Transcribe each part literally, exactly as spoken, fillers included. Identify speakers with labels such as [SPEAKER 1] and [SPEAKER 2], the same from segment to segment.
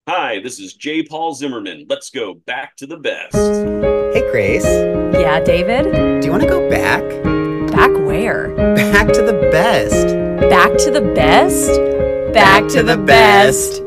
[SPEAKER 1] Hi, this is J. Paul Zimmerman. Let's go back to the best.
[SPEAKER 2] Hey, Grace.
[SPEAKER 3] Yeah, David?
[SPEAKER 2] Do you want to go back?
[SPEAKER 3] Back where?
[SPEAKER 2] Back to the best.
[SPEAKER 3] Back to the best? Back, to, the, best.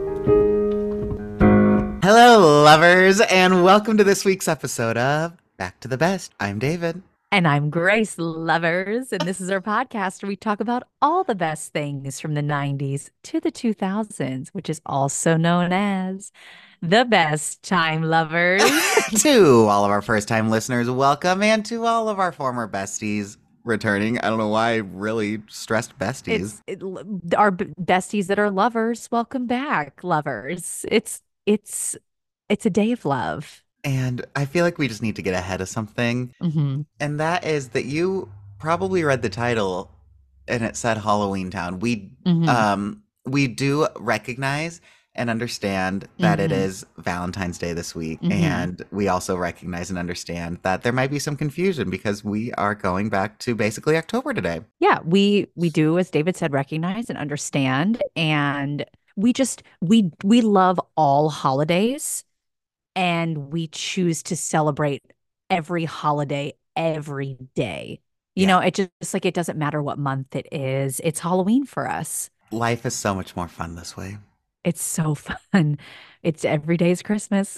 [SPEAKER 2] Hello, lovers, and welcome to this week's episode of Back to the Best. I'm David.
[SPEAKER 3] And I'm Grace, lovers. And this is our podcast where we talk about all the best things from the nineties to the two thousands, which is also known as the best time, lovers.
[SPEAKER 2] To all of our first-time listeners, welcome, and to all of our former besties returning. I don't know why I really stressed besties.
[SPEAKER 3] It's it, our b- besties that are lovers. Welcome back, lovers. It's it's it's a day of love.
[SPEAKER 2] And I feel like we just need to get ahead of something,
[SPEAKER 3] Mm-hmm.
[SPEAKER 2] and that is that you probably read the title and it said Halloween Town. We
[SPEAKER 3] Mm-hmm.
[SPEAKER 2] um we do recognize and understand that it
[SPEAKER 3] Mhm.
[SPEAKER 2] is Valentine's Day this week,
[SPEAKER 3] Mhm.
[SPEAKER 2] and we also recognize and understand that there might be some confusion because we are going back to basically October today.
[SPEAKER 3] Yeah, we we do, as David said, recognize and understand, and we just we we love all holidays, and we choose to celebrate every holiday every day. You
[SPEAKER 2] Yeah.
[SPEAKER 3] know, it just it's like it doesn't matter what month it is. It's Halloween for us.
[SPEAKER 2] Life is so much more fun this way.
[SPEAKER 3] It's so fun. It's every day's Christmas.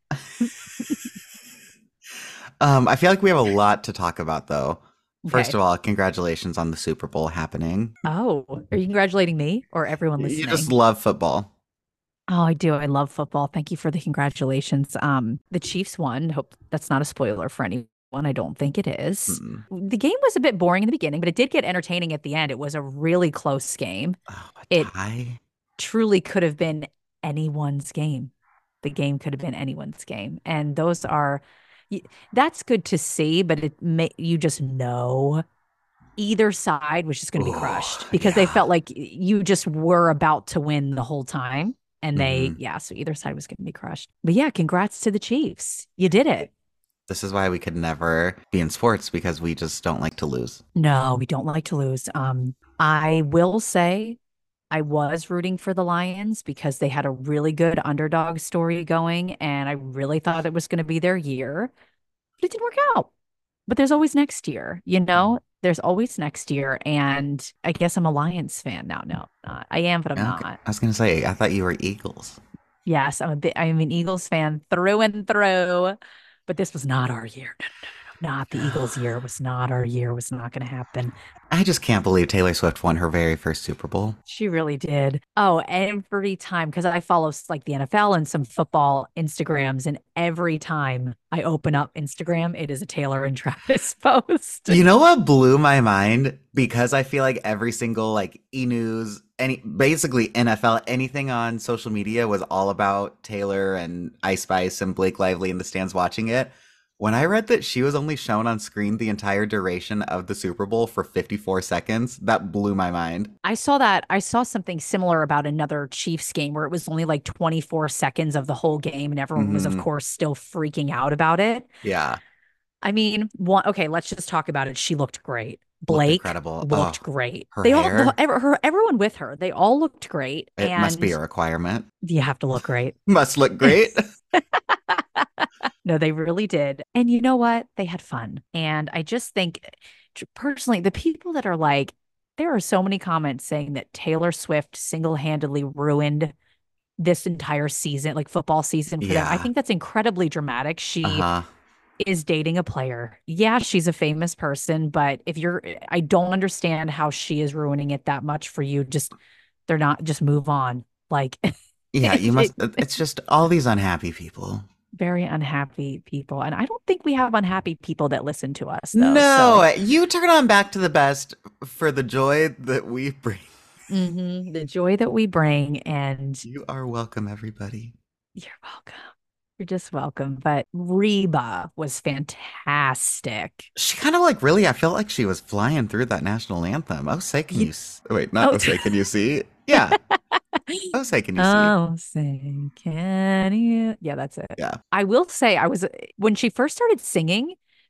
[SPEAKER 2] Um, I feel like we have a lot to talk about, though. First
[SPEAKER 3] Okay.
[SPEAKER 2] of all, congratulations on the Super Bowl happening.
[SPEAKER 3] Oh, are you congratulating me or everyone
[SPEAKER 2] You
[SPEAKER 3] listening?
[SPEAKER 2] just love football.
[SPEAKER 3] Oh, I do. I love football. Thank you for the congratulations. Um, the Chiefs won. Hope that's not a spoiler for anyone. I don't think it is.
[SPEAKER 2] Mm-mm.
[SPEAKER 3] The game was a bit boring in the beginning, but it did get entertaining at the end. It was a really close game.
[SPEAKER 2] Oh, a
[SPEAKER 3] It
[SPEAKER 2] tie?
[SPEAKER 3] truly could have been anyone's game. The game could have been anyone's game. And those are y- that's good to see, but it may you just know either side was just going to be crushed
[SPEAKER 2] Oh,
[SPEAKER 3] because they
[SPEAKER 2] yeah.
[SPEAKER 3] felt like y- you just were about to win the whole time. And they,
[SPEAKER 2] Mhm.
[SPEAKER 3] yeah, so either side was going to be crushed. But yeah, congrats to the Chiefs. You did it.
[SPEAKER 2] This is why we could never be in sports, because we just don't like to lose.
[SPEAKER 3] No, we don't like to lose. Um, I will say I was rooting for the Lions because they had a really good underdog story going, and I really thought it was going to be their year, but it didn't work out. But there's always next year, you know? There's always next year. And I guess I'm a Lions fan now. No, I'm not. I am, but I'm
[SPEAKER 2] Okay.
[SPEAKER 3] not.
[SPEAKER 2] I was gonna say, I thought you were Eagles.
[SPEAKER 3] Yes, I'm a bit, I'm an Eagles fan through and through, but this was not our year. No, no, no, no, not the Eagles' year. It was not our year. It was not going to happen.
[SPEAKER 2] I just can't believe Taylor Swift won her very first Super Bowl.
[SPEAKER 3] She really did. Oh, every time, because I follow s- like the N F L and some football Instagrams, and every time I open up Instagram, it is a Taylor and Travis post.
[SPEAKER 2] You know what blew my mind? Because I feel like every single like e-news, any basically N F L, anything on social media was all about Taylor and Ice Spice and Blake Lively in the stands watching it. When I read that she was only shown on screen the entire duration of the Super Bowl for fifty-four seconds, that blew my mind.
[SPEAKER 3] I saw that. I saw something similar about another Chiefs game where it was only like twenty-four seconds of the whole game, and everyone was, of
[SPEAKER 2] Hmm.
[SPEAKER 3] course, still freaking out about it.
[SPEAKER 2] Yeah,
[SPEAKER 3] I mean, one, okay, let's just talk about it. She looked great.
[SPEAKER 2] looked
[SPEAKER 3] Blake
[SPEAKER 2] incredible.
[SPEAKER 3] looked
[SPEAKER 2] Oh,
[SPEAKER 3] great.
[SPEAKER 2] her
[SPEAKER 3] They all, the,
[SPEAKER 2] hair.
[SPEAKER 3] ever, her, everyone with her, they all looked great.
[SPEAKER 2] It must be
[SPEAKER 3] And
[SPEAKER 2] a requirement.
[SPEAKER 3] you have to look great.
[SPEAKER 2] Must look great.
[SPEAKER 3] No, they really did. And you know what? They had fun. And I just think, t- personally, the people that are like, there are so many comments saying that Taylor Swift single-handedly ruined this entire season, like football season for them. I
[SPEAKER 2] Yeah.
[SPEAKER 3] think that's incredibly dramatic. She
[SPEAKER 2] Uh-huh.
[SPEAKER 3] is dating a player. Yeah, she's a famous person, but if you're, I don't understand how she is ruining it that much for you. Just, they're not, just move on. Like,
[SPEAKER 2] Yeah, you
[SPEAKER 3] it,
[SPEAKER 2] must. It's just all these unhappy people.
[SPEAKER 3] very unhappy people. And I don't think we have unhappy people that listen to us, though.
[SPEAKER 2] No,
[SPEAKER 3] So,
[SPEAKER 2] you turn on Back to the Best for the joy that we bring.
[SPEAKER 3] mhm, the joy that we bring, and
[SPEAKER 2] You are welcome, everybody.
[SPEAKER 3] you're welcome. You're just welcome. But Reba was fantastic.
[SPEAKER 2] She kind of like really, I felt like she was flying through that national anthem. Oh, say, can
[SPEAKER 3] You,
[SPEAKER 2] you, s- wait, not
[SPEAKER 3] oh,
[SPEAKER 2] oh, say, can you see? Yeah. Oh, say, can you see?
[SPEAKER 3] oh, say, can you? Yeah, that's it.
[SPEAKER 2] Yeah.
[SPEAKER 3] I will say, I was when she first started singing,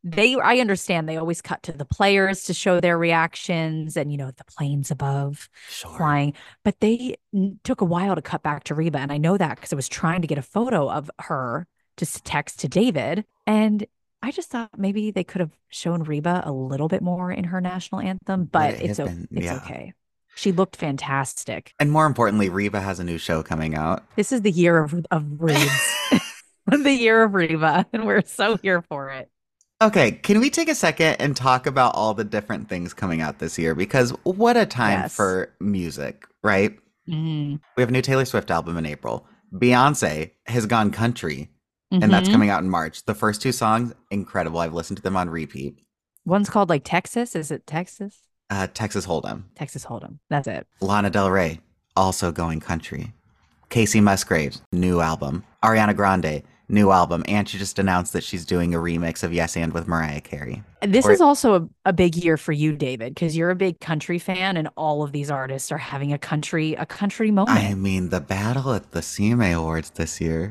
[SPEAKER 3] they I understand they always cut to the players to show their reactions and you know the planes above
[SPEAKER 2] Sure.
[SPEAKER 3] flying, but they n- took a while to cut back to Reba, and I know that because I was trying to get a photo of her to s- text to David, and I just thought maybe they could have shown Reba a little bit more in her national anthem,
[SPEAKER 2] Would
[SPEAKER 3] but
[SPEAKER 2] it
[SPEAKER 3] it's
[SPEAKER 2] have
[SPEAKER 3] o-
[SPEAKER 2] been?
[SPEAKER 3] it's
[SPEAKER 2] Yeah.
[SPEAKER 3] okay. She looked fantastic.
[SPEAKER 2] And more importantly, Reba has a new show coming out.
[SPEAKER 3] This is the year of of Reeds, the year of Reba, and we're so here for it.
[SPEAKER 2] Okay, can we take a second and talk about all the different things coming out this year? Because what a time
[SPEAKER 3] Yes.
[SPEAKER 2] for music, right?
[SPEAKER 3] Mhm.
[SPEAKER 2] We have a new Taylor Swift album in April. Beyonce has gone country, and that's
[SPEAKER 3] Mhm.
[SPEAKER 2] coming out in March. The first two songs, incredible. I've listened to them on repeat.
[SPEAKER 3] One's called like Texas. Is it Texas?
[SPEAKER 2] Uh, Texas Hold'em.
[SPEAKER 3] Texas Hold'em. That's it.
[SPEAKER 2] Lana Del Rey, also going country. Casey Musgraves, new album. Ariana Grande, new album. And she just announced that she's doing a remix of Yes and with Mariah Carey.
[SPEAKER 3] And this
[SPEAKER 2] Or-
[SPEAKER 3] is also a, a big year for you, David, because you're a big country fan, and all of these artists are having a country a country moment.
[SPEAKER 2] I mean, the battle at the C M A Awards this year.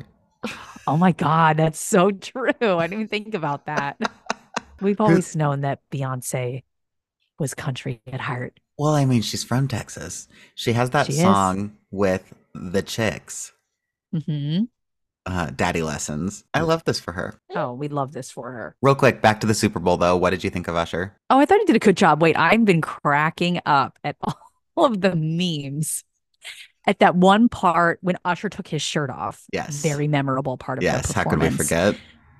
[SPEAKER 3] Oh my God, that's so true. I didn't even think about that. We've always known that Beyonce was country at heart.
[SPEAKER 2] Well, I mean, she's from Texas. She has that
[SPEAKER 3] She is.
[SPEAKER 2] song with the Chicks,
[SPEAKER 3] hmm
[SPEAKER 2] uh, Daddy Lessons. I love this for her.
[SPEAKER 3] Oh, we love this for her.
[SPEAKER 2] Real quick, back to the Super Bowl, though. What did you think of Usher?
[SPEAKER 3] Oh, I thought he did a good job. Wait, I've been cracking up at all of the memes. At that one part when Usher took his shirt off.
[SPEAKER 2] Yes.
[SPEAKER 3] Very memorable part of the
[SPEAKER 2] Yes, how could
[SPEAKER 3] performance.
[SPEAKER 2] we forget?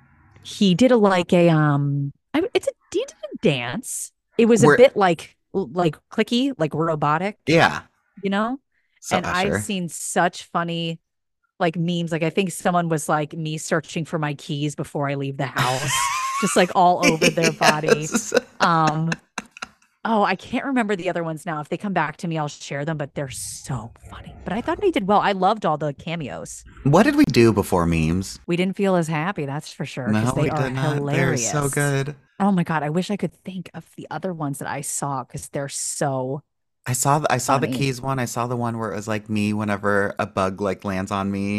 [SPEAKER 3] He did a like a um I, it's a he did a dance. It was a
[SPEAKER 2] We're-
[SPEAKER 3] bit like like clicky, like robotic,
[SPEAKER 2] Yeah.
[SPEAKER 3] you know?
[SPEAKER 2] So
[SPEAKER 3] and
[SPEAKER 2] Usher.
[SPEAKER 3] I've seen such funny like memes. Like I think someone was like me searching for my keys before I leave the house. Just like all over their body.
[SPEAKER 2] Yes.
[SPEAKER 3] Um Oh, I can't remember the other ones now. If they come back to me, I'll share them, but they're so funny. But I thought he did well. I loved all the cameos.
[SPEAKER 2] What did we do before memes?
[SPEAKER 3] We didn't feel as happy, that's for sure,
[SPEAKER 2] No,
[SPEAKER 3] because they
[SPEAKER 2] we
[SPEAKER 3] are
[SPEAKER 2] did not.
[SPEAKER 3] hilarious.
[SPEAKER 2] They're so good.
[SPEAKER 3] Oh my God, I wish I could think of the other ones that I saw because they're so
[SPEAKER 2] I saw the, I saw the
[SPEAKER 3] Funny.
[SPEAKER 2] keys one. I saw the one where it was like me whenever a bug like lands on me.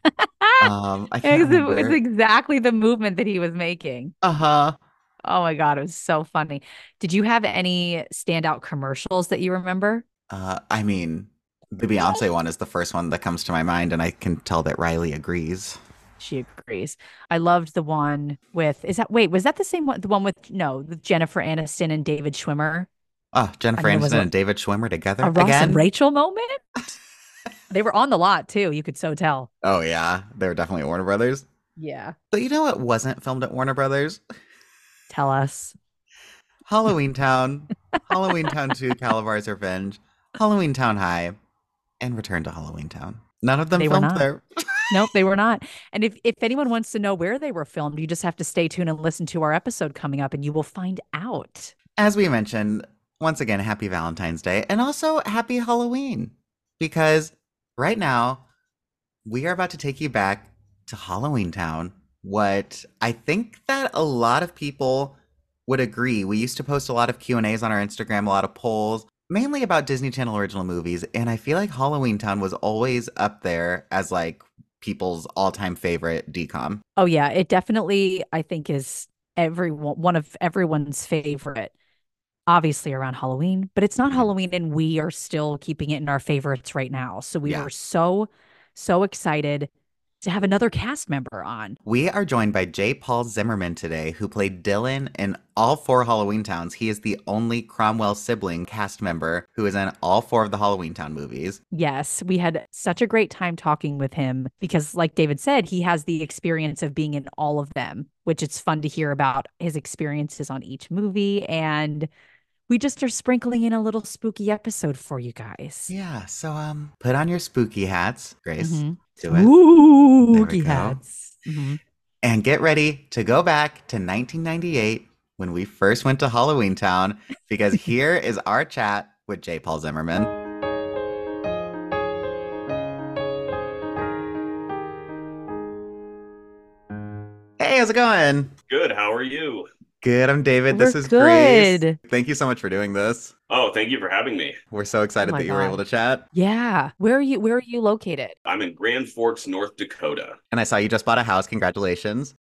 [SPEAKER 2] um, I can't
[SPEAKER 3] it's, it's
[SPEAKER 2] remember.
[SPEAKER 3] exactly the movement that he was making.
[SPEAKER 2] Uh huh.
[SPEAKER 3] Oh my God, it was so funny. Did you have any standout commercials that you remember?
[SPEAKER 2] Uh, I mean, the Beyonce one is the first one that comes to my mind, and I can tell that Riley agrees.
[SPEAKER 3] She agrees. I loved the one with, is that, wait, was that the same one? The one with, no, with Jennifer Aniston and David Schwimmer?
[SPEAKER 2] Oh, Jennifer
[SPEAKER 3] I mean, it was
[SPEAKER 2] Aniston
[SPEAKER 3] a-
[SPEAKER 2] and David Schwimmer together
[SPEAKER 3] A Ross
[SPEAKER 2] again.
[SPEAKER 3] and Rachel moment? They were on the lot too. You could so tell.
[SPEAKER 2] Oh yeah, they were definitely at Warner Brothers.
[SPEAKER 3] Yeah.
[SPEAKER 2] But you know what wasn't filmed at Warner Brothers?
[SPEAKER 3] Tell us.
[SPEAKER 2] Halloween Town, Halloween Town two, Calabar's Revenge, Halloween Town High, and Return to Halloween Town. None of them
[SPEAKER 3] They were
[SPEAKER 2] filmed
[SPEAKER 3] not.
[SPEAKER 2] there.
[SPEAKER 3] Nope, they were not. And if, if anyone wants to know where they were filmed, you just have to stay tuned and listen to our episode coming up and you will find out.
[SPEAKER 2] As we mentioned, once again, happy Valentine's Day and also happy Halloween. Because right now, we are about to take you back to Halloween Town. What I think that a lot of people would agree. We used to post a lot of Q and A's on our Instagram, a lot of polls, mainly about Disney Channel original movies. And I feel like Halloween Town was always up there as like people's all-time favorite D COM.
[SPEAKER 3] Oh yeah, it definitely I think is everyone one of everyone's favorite. Obviously around Halloween, but it's not
[SPEAKER 2] Mhm.
[SPEAKER 3] Halloween and we are still keeping it in our favorites right now. So we
[SPEAKER 2] Yeah.
[SPEAKER 3] were so so excited to have another cast member on.
[SPEAKER 2] We are joined by J. Paul Zimmerman today, who played Dylan in all four Halloween Towns. He is the only Cromwell sibling cast member who is in all four of the Halloween Town movies.
[SPEAKER 3] Yes, we had such a great time talking with him because, like David said, he has the experience of being in all of them, which it's fun to hear about his experiences on each movie. And we just are sprinkling in a little spooky episode for you guys.
[SPEAKER 2] Yeah, so um, put on your spooky hats, Grace.
[SPEAKER 3] Mhm.
[SPEAKER 2] Do it.
[SPEAKER 3] Spooky
[SPEAKER 2] go.
[SPEAKER 3] hats. Mhm.
[SPEAKER 2] And get ready to go back to nineteen ninety-eight when we first went to Halloween Town, because here is our chat with J. Paul Zimmerman. Hey, how's it going?
[SPEAKER 1] Good. How are you?
[SPEAKER 2] Good, I'm David. This
[SPEAKER 3] We're
[SPEAKER 2] is Grace.
[SPEAKER 3] good.
[SPEAKER 2] Thank you so much for doing this.
[SPEAKER 1] Oh, thank you for having me.
[SPEAKER 2] We're so excited
[SPEAKER 3] Oh my
[SPEAKER 2] that you were
[SPEAKER 3] God.
[SPEAKER 2] able to chat.
[SPEAKER 3] Yeah. Where are you? Where are you located?
[SPEAKER 1] I'm in Grand Forks, North Dakota.
[SPEAKER 2] And I saw you just bought a house. Congratulations.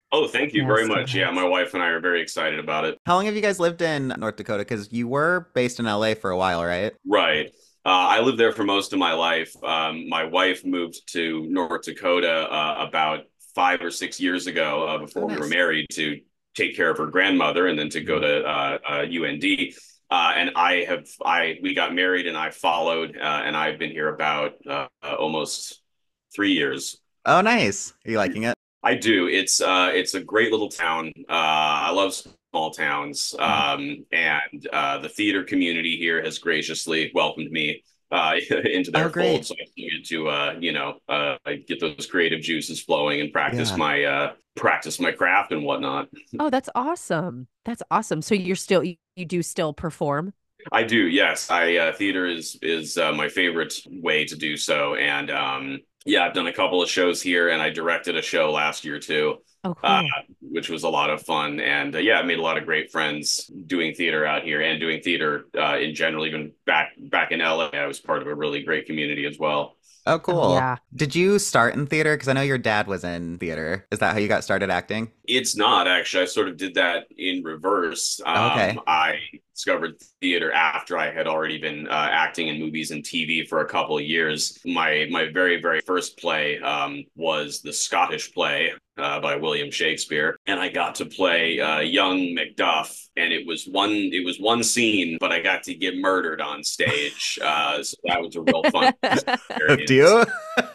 [SPEAKER 1] Oh, thank you
[SPEAKER 3] Yeah,
[SPEAKER 1] very
[SPEAKER 3] so
[SPEAKER 1] much. Yeah, my
[SPEAKER 3] nice.
[SPEAKER 1] wife and I are very excited about it.
[SPEAKER 2] How long have you guys lived in North Dakota? Because you were based in L A for a while, right?
[SPEAKER 1] Right. Uh, I lived there for most of my life. Um, my wife moved to North Dakota uh, about five or six years ago uh,
[SPEAKER 2] Oh,
[SPEAKER 1] before we were
[SPEAKER 2] nice.
[SPEAKER 1] married to take care of her grandmother and then to go
[SPEAKER 2] Mhm.
[SPEAKER 1] to uh, uh, U N D. Uh, and I have, I, we got married and I followed, uh, and I've been here about uh, uh, almost three years.
[SPEAKER 2] Oh, nice. Are you liking it?
[SPEAKER 1] I do. It's uh, it's a great little town. Uh, I love small towns,
[SPEAKER 2] Mhm.
[SPEAKER 1] um, and uh, the theater community here has graciously welcomed me uh, into
[SPEAKER 2] Oh,
[SPEAKER 1] their fold,
[SPEAKER 2] great.
[SPEAKER 1] so I get to uh, you know uh, get those creative juices flowing and practice
[SPEAKER 2] Yeah.
[SPEAKER 1] my uh, practice my craft and whatnot.
[SPEAKER 3] Oh, that's awesome. That's awesome. So you're still you, you do still perform?
[SPEAKER 1] I do, yes. I uh, theater is is uh, my favorite way to do so, and um, yeah, I've done a couple of shows here, and I directed a show last year too,
[SPEAKER 3] Oh,
[SPEAKER 1] uh,
[SPEAKER 3] cool.
[SPEAKER 1] which was a lot of fun. And uh, yeah, I made a lot of great friends doing theater out here and doing theater uh, in general. Even back back in L A, I was part of a really great community as well.
[SPEAKER 2] Oh,
[SPEAKER 3] Oh,
[SPEAKER 2] cool.
[SPEAKER 3] yeah.
[SPEAKER 2] Did you start in theater? Because I know your dad was in theater. Is that how you got started acting?
[SPEAKER 1] It's not actually. I sort of did that in reverse. Um,
[SPEAKER 2] Okay.
[SPEAKER 1] I discovered theater after I had already been uh, acting in movies and T V for a couple of years. My my very very first play um, was the Scottish play uh, by William Shakespeare, and I got to play uh, young Macduff. And it was one it was one scene, but I got to get murdered on stage. Uh, so that was a real fun
[SPEAKER 2] Hooked
[SPEAKER 1] experience.
[SPEAKER 2] you?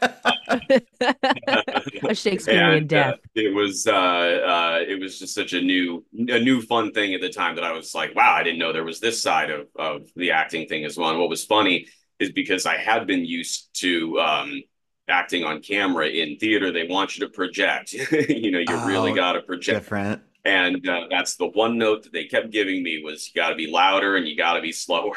[SPEAKER 3] A Shakespearean
[SPEAKER 1] and uh,
[SPEAKER 3] death.
[SPEAKER 1] it was uh, uh, it was just such a new a new fun thing at the time that I was like, wow, I didn't know there was this side of of the acting thing as well. And what was funny is because I had been used to um, acting on camera in theater, they want you to project. you know, you really
[SPEAKER 2] Oh,
[SPEAKER 1] got to project.
[SPEAKER 2] different.
[SPEAKER 1] And uh, that's the one note that they kept giving me was you got to be louder and you got to be slower.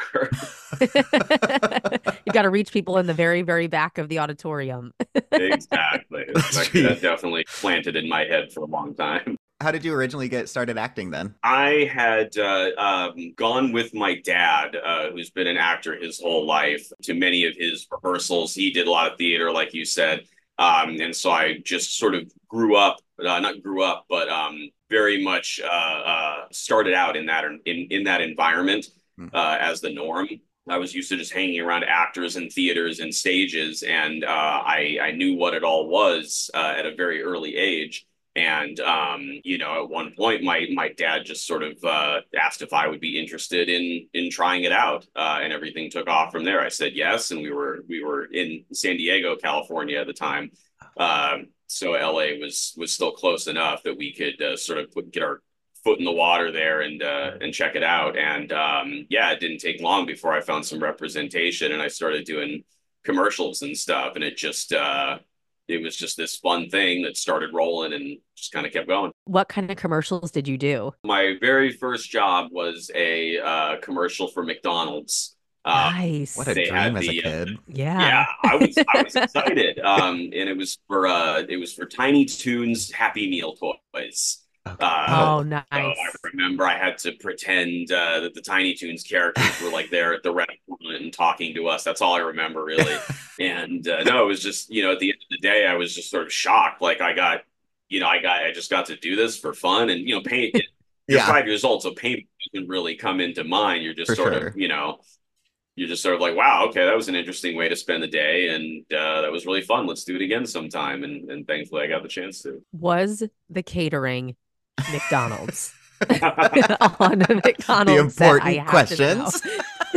[SPEAKER 3] You got to reach people in the very, very back of the auditorium.
[SPEAKER 1] exactly.
[SPEAKER 2] That's
[SPEAKER 1] Exactly.
[SPEAKER 2] true.
[SPEAKER 1] That definitely planted in my head for a long time.
[SPEAKER 2] How did you originally get started acting then?
[SPEAKER 1] I had uh, um, gone with my dad, uh, who's been an actor his whole life, to many of his rehearsals. He did a lot of theater, like you said. Um, and so I just sort of grew up, uh, not grew up, but um, very much uh, uh, started out in that in, in that environment
[SPEAKER 2] Hmm.
[SPEAKER 1] uh, as the norm. I was used to just hanging around actors and theaters and stages, and uh, I, I knew what it all was uh, at a very early age. And um, you know, at one point, my my dad just sort of uh, asked if I would be interested in in trying it out, uh, and everything took off from there. I said yes, and we were we were in San Diego, California at the time, um, so L A was was still close enough that we could uh, sort of put, get our foot in the water there and uh, and check it out. And um, yeah, it didn't take long before I found some representation, and I started doing commercials and stuff, and it just uh, it was just this fun thing that started rolling and just kind of kept going.
[SPEAKER 3] What kind of commercials did you do?
[SPEAKER 1] My very first job was a uh, commercial for McDonald's. Uh,
[SPEAKER 2] What a
[SPEAKER 3] Nice.
[SPEAKER 1] they had
[SPEAKER 2] dream as a
[SPEAKER 1] the uh,
[SPEAKER 2] kid.
[SPEAKER 1] yeah,
[SPEAKER 3] Yeah.
[SPEAKER 1] I was I was excited, um, and it was for uh, it was for Tiny Toons Happy Meal toys.
[SPEAKER 2] Okay.
[SPEAKER 1] Uh,
[SPEAKER 3] Oh,
[SPEAKER 2] Oh,
[SPEAKER 1] so I
[SPEAKER 3] nice.
[SPEAKER 1] remember I had to pretend uh, that the Tiny Toons characters were like there at the restaurant and talking to us. That's all I remember really. And uh, no, it was just you know at the end of the day, I was just sort of shocked. Like I got, you know, I got I just got to do this for fun, and you know, paint. You're
[SPEAKER 2] yeah,
[SPEAKER 1] five years old, so paint doesn't really come into mind. You're just
[SPEAKER 2] for
[SPEAKER 1] sort of,
[SPEAKER 2] sure.
[SPEAKER 1] you know, you're just sort of like, wow, okay, that was an interesting way to spend the day, and uh, that was really fun. Let's do it again sometime. And and thankfully, I got the chance to.
[SPEAKER 3] Was the catering McDonald's?
[SPEAKER 2] The
[SPEAKER 3] On a McDonald's that I
[SPEAKER 2] important
[SPEAKER 3] have to know.
[SPEAKER 2] questions.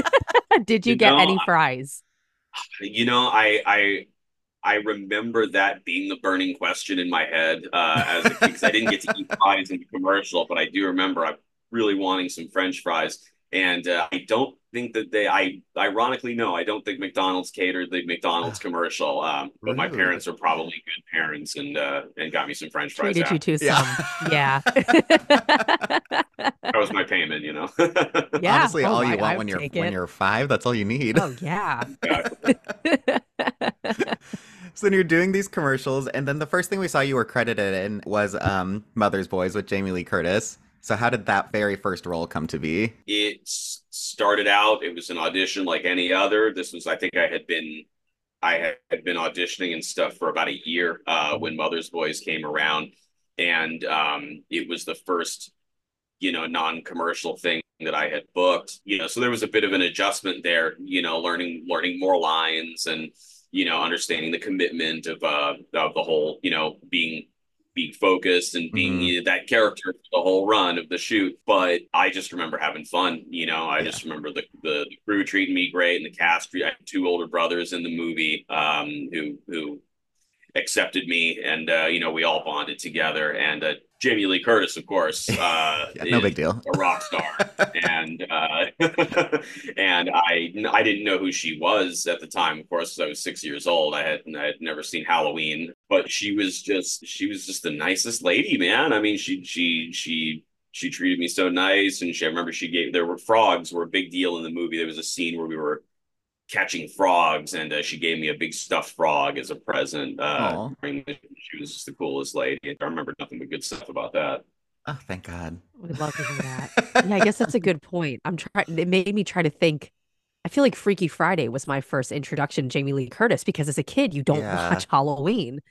[SPEAKER 3] Did you
[SPEAKER 1] You
[SPEAKER 3] get
[SPEAKER 1] know,
[SPEAKER 3] any fries?
[SPEAKER 1] you know, I I I remember that being the burning question in my head uh, as a kid because I didn't get to eat fries in the commercial, but I do remember I really wanting some French fries. And uh, I don't think that they, I ironically, no, I don't think McDonald's catered the McDonald's
[SPEAKER 2] Ah,
[SPEAKER 1] commercial. Um, but my
[SPEAKER 2] rude.
[SPEAKER 1] parents are probably good parents and uh, and got me some French fries
[SPEAKER 3] Treated you
[SPEAKER 1] after.
[SPEAKER 3] to
[SPEAKER 2] Yeah.
[SPEAKER 3] some. Yeah.
[SPEAKER 1] That was my payment, you know.
[SPEAKER 3] Yeah.
[SPEAKER 2] Honestly,
[SPEAKER 3] Oh,
[SPEAKER 2] all you
[SPEAKER 3] I,
[SPEAKER 2] want
[SPEAKER 3] I
[SPEAKER 2] when
[SPEAKER 3] would
[SPEAKER 2] you're
[SPEAKER 3] take
[SPEAKER 2] when
[SPEAKER 3] it.
[SPEAKER 2] you're five, that's all you need.
[SPEAKER 3] Oh, yeah.
[SPEAKER 2] So then you're doing these commercials, and then the first thing we saw you were credited in was um, Mother's Boys with Jamie Lee Curtis. So how did that very first role come to be?
[SPEAKER 1] It started out, it was an audition like any other. This was, I think I had been I had been auditioning and stuff for about a year uh, when Mother's Boys came around. and um, it was the first, you know, non-commercial thing that I had booked, you know, so there was a bit of an adjustment there, you know, learning learning more lines and, you know, understanding the commitment of uh of the whole, you know, being being focused and being
[SPEAKER 2] Hmm.
[SPEAKER 1] you know, that character for the whole run of the shoot. But I just remember having fun, you know. I
[SPEAKER 2] Yeah.
[SPEAKER 1] just remember the the, the crew treating me great and the cast. I had two older brothers in the movie um who who accepted me, and uh, you know, we all bonded together. And uh, Jamie Lee Curtis, of course, uh,
[SPEAKER 2] Yeah, no
[SPEAKER 1] is
[SPEAKER 2] big deal.
[SPEAKER 1] a rock star, and uh, and I I didn't know who she was at the time. Of course, I was six years old. I had I had never seen Halloween, but she was just she was just the nicest lady, man. I mean, she she she. She treated me so nice, and she. I remember she gave. There were frogs were a big deal in the movie. There was a scene where we were catching frogs, and uh, she gave me a big stuffed frog as a present. Uh,
[SPEAKER 2] Oh,
[SPEAKER 1] she was just the coolest lady. I remember nothing but good stuff about that.
[SPEAKER 2] oh, thank God.
[SPEAKER 4] We'd love to hear that. Yeah, I guess that's a good point. I'm trying, it made me try to think. I feel like Freaky Friday was my first introduction to Jamie Lee Curtis because as a kid, you don't
[SPEAKER 2] Yeah.
[SPEAKER 4] watch Halloween.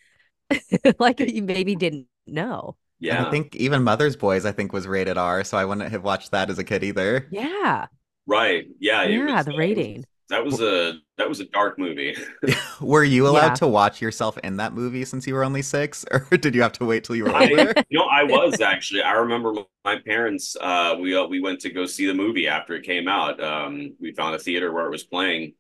[SPEAKER 4] Like you maybe didn't know.
[SPEAKER 2] And I
[SPEAKER 1] Yeah,
[SPEAKER 2] think even Mother's Boys, I think, was rated R, so I wouldn't have watched that as a kid either.
[SPEAKER 4] Yeah.
[SPEAKER 1] right. Yeah, it
[SPEAKER 4] Yeah,
[SPEAKER 1] was.
[SPEAKER 4] the
[SPEAKER 1] Uh, it was
[SPEAKER 4] rating.
[SPEAKER 1] that was a that was a dark movie.
[SPEAKER 2] Were you allowed
[SPEAKER 4] Yeah.
[SPEAKER 2] to watch yourself in that movie since you were only six, or did you have to wait till you were
[SPEAKER 1] I,
[SPEAKER 2] older?
[SPEAKER 1] you know, I was actually. I remember my parents. Uh, we uh, we went to go see the movie after it came out. Um, we found a theater where it was playing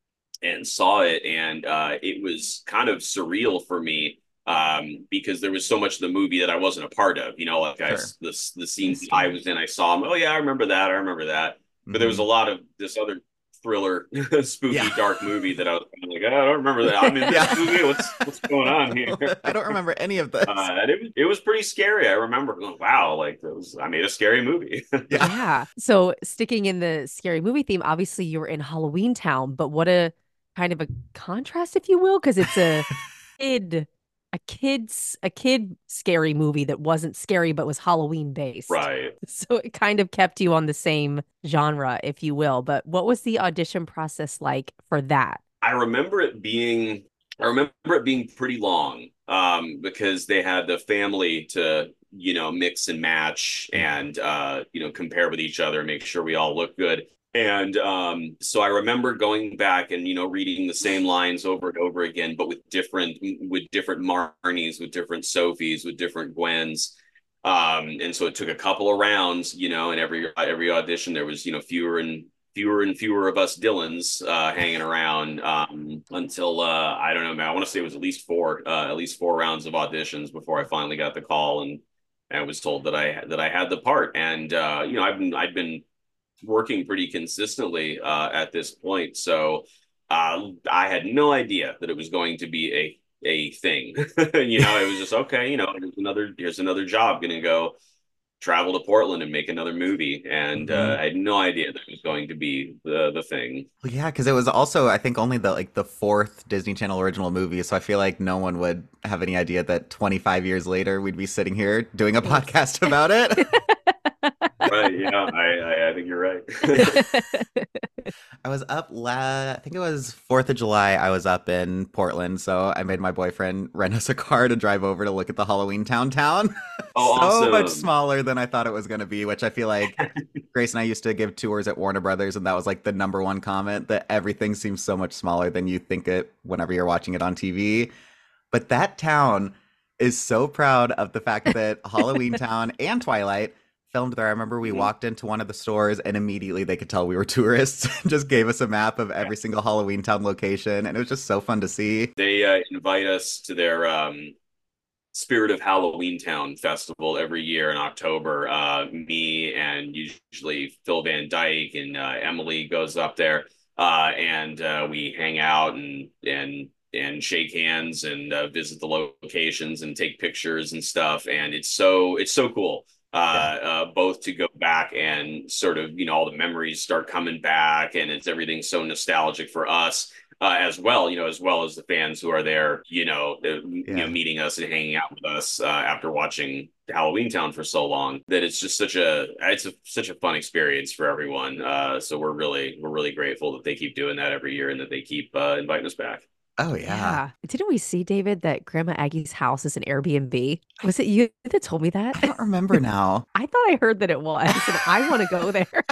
[SPEAKER 1] and saw it, and uh, it was kind of surreal for me um, because there was so much of the movie that I wasn't a part of. You know, like I
[SPEAKER 2] Sure.
[SPEAKER 1] the the
[SPEAKER 4] The
[SPEAKER 1] scenes that I was
[SPEAKER 4] story.
[SPEAKER 1] in, I saw them. Oh yeah, I remember that. I remember that. But there was a
[SPEAKER 2] Hmm.
[SPEAKER 1] lot of this other thriller,
[SPEAKER 2] Yeah.
[SPEAKER 1] spooky, dark movie that I was kind of like, oh, I don't remember that. I'm in this
[SPEAKER 2] Yeah.
[SPEAKER 1] movie. What's what's going on here?
[SPEAKER 2] I don't remember any of this.
[SPEAKER 1] Uh, and it was it was pretty scary. I remember going, wow, like it was. I made a scary movie.
[SPEAKER 2] Yeah.
[SPEAKER 4] Yeah. So sticking in the scary movie theme, obviously you were in Halloween Town, but what a kind of a contrast, if you will, because it's a kid, a kid's a kid scary movie that wasn't scary but was Halloween based.
[SPEAKER 1] Right.
[SPEAKER 4] So it kind of kept you on the same genre, if you will. But what was the audition process like for that?
[SPEAKER 1] I remember it being I remember it being pretty long um, because they had the family to, you know, mix and match
[SPEAKER 2] Mhm.
[SPEAKER 1] and uh, you know, compare with each other, make sure we all look good. And um, so I remember going back and, you know, reading the same lines over and over again, but with different with different Marnies, with different Sophies, with different Gwens. Um, and so it took a couple of rounds, you know, and every every audition there was, you know, fewer and fewer and fewer of us Dylans uh, hanging around um, until uh, I don't know, man. I want to say it was at least four, uh, at least four rounds of auditions before I finally got the call and I was told that I that I had the part. And uh, you know, I've been I'd been working pretty consistently uh, at this point, so uh, I had no idea that it was going to be a a thing. You know, it was just okay. You know, here's another here's another job. Gonna go travel to Portland and make another movie. And uh,
[SPEAKER 2] Hmm.
[SPEAKER 1] I had no idea that it was going to be the the thing.
[SPEAKER 2] Well, yeah, because it was also, I think, only the like the fourth Disney Channel original movie, so I feel like no one would have any idea that twenty-five years later we'd be sitting here doing a
[SPEAKER 4] Yes.
[SPEAKER 2] podcast about it.
[SPEAKER 1] Right? Yeah, I I, I think you're right.
[SPEAKER 2] I was up la I think it was fourth of July. I was up in Portland, so I made my boyfriend rent us a car to drive over to look at the Halloween Town town.
[SPEAKER 1] Oh,
[SPEAKER 2] So much
[SPEAKER 1] awesome.
[SPEAKER 2] smaller than I thought it was going to be, which I feel like Grace and I used to give tours at Warner Brothers, and that was like the number one comment that everything seems so much smaller than you think it whenever you're watching it on T V. But that town is so proud of the fact that Halloween Town and Twilight filmed there. I remember we
[SPEAKER 1] Mhm.
[SPEAKER 2] walked into one of the stores and immediately they could tell we were tourists. Just gave us a map of every single Halloween Town location, and it was just so fun to see.
[SPEAKER 1] They uh, invite us to their um, Spirit of Halloween Town festival every year in October. Uh, me and usually Phil Van Dyke and uh, Emily goes up there, uh, and uh, we hang out and and and shake hands and uh, visit the locations and take pictures and stuff. And it's so it's so cool.
[SPEAKER 2] Yeah.
[SPEAKER 1] Uh, uh, both to go back and sort of, you know, all the memories start coming back, and it's everything so nostalgic for us uh, as well, you know, as well as the fans who are there, you know, uh, you know,
[SPEAKER 2] Yeah.
[SPEAKER 1] meeting us and hanging out with us uh, after watching Halloween Town for so long. That it's just such a it's a, such a fun experience for everyone. Uh, so we're really we're really grateful that they keep doing that every year and that they keep uh, inviting us back.
[SPEAKER 2] Oh yeah.
[SPEAKER 4] Yeah. Didn't we see, David, that Grandma Aggie's house is an Airbnb? Was it you that told me that?
[SPEAKER 2] I don't remember now.
[SPEAKER 4] I thought I heard that it was, and I want to go there.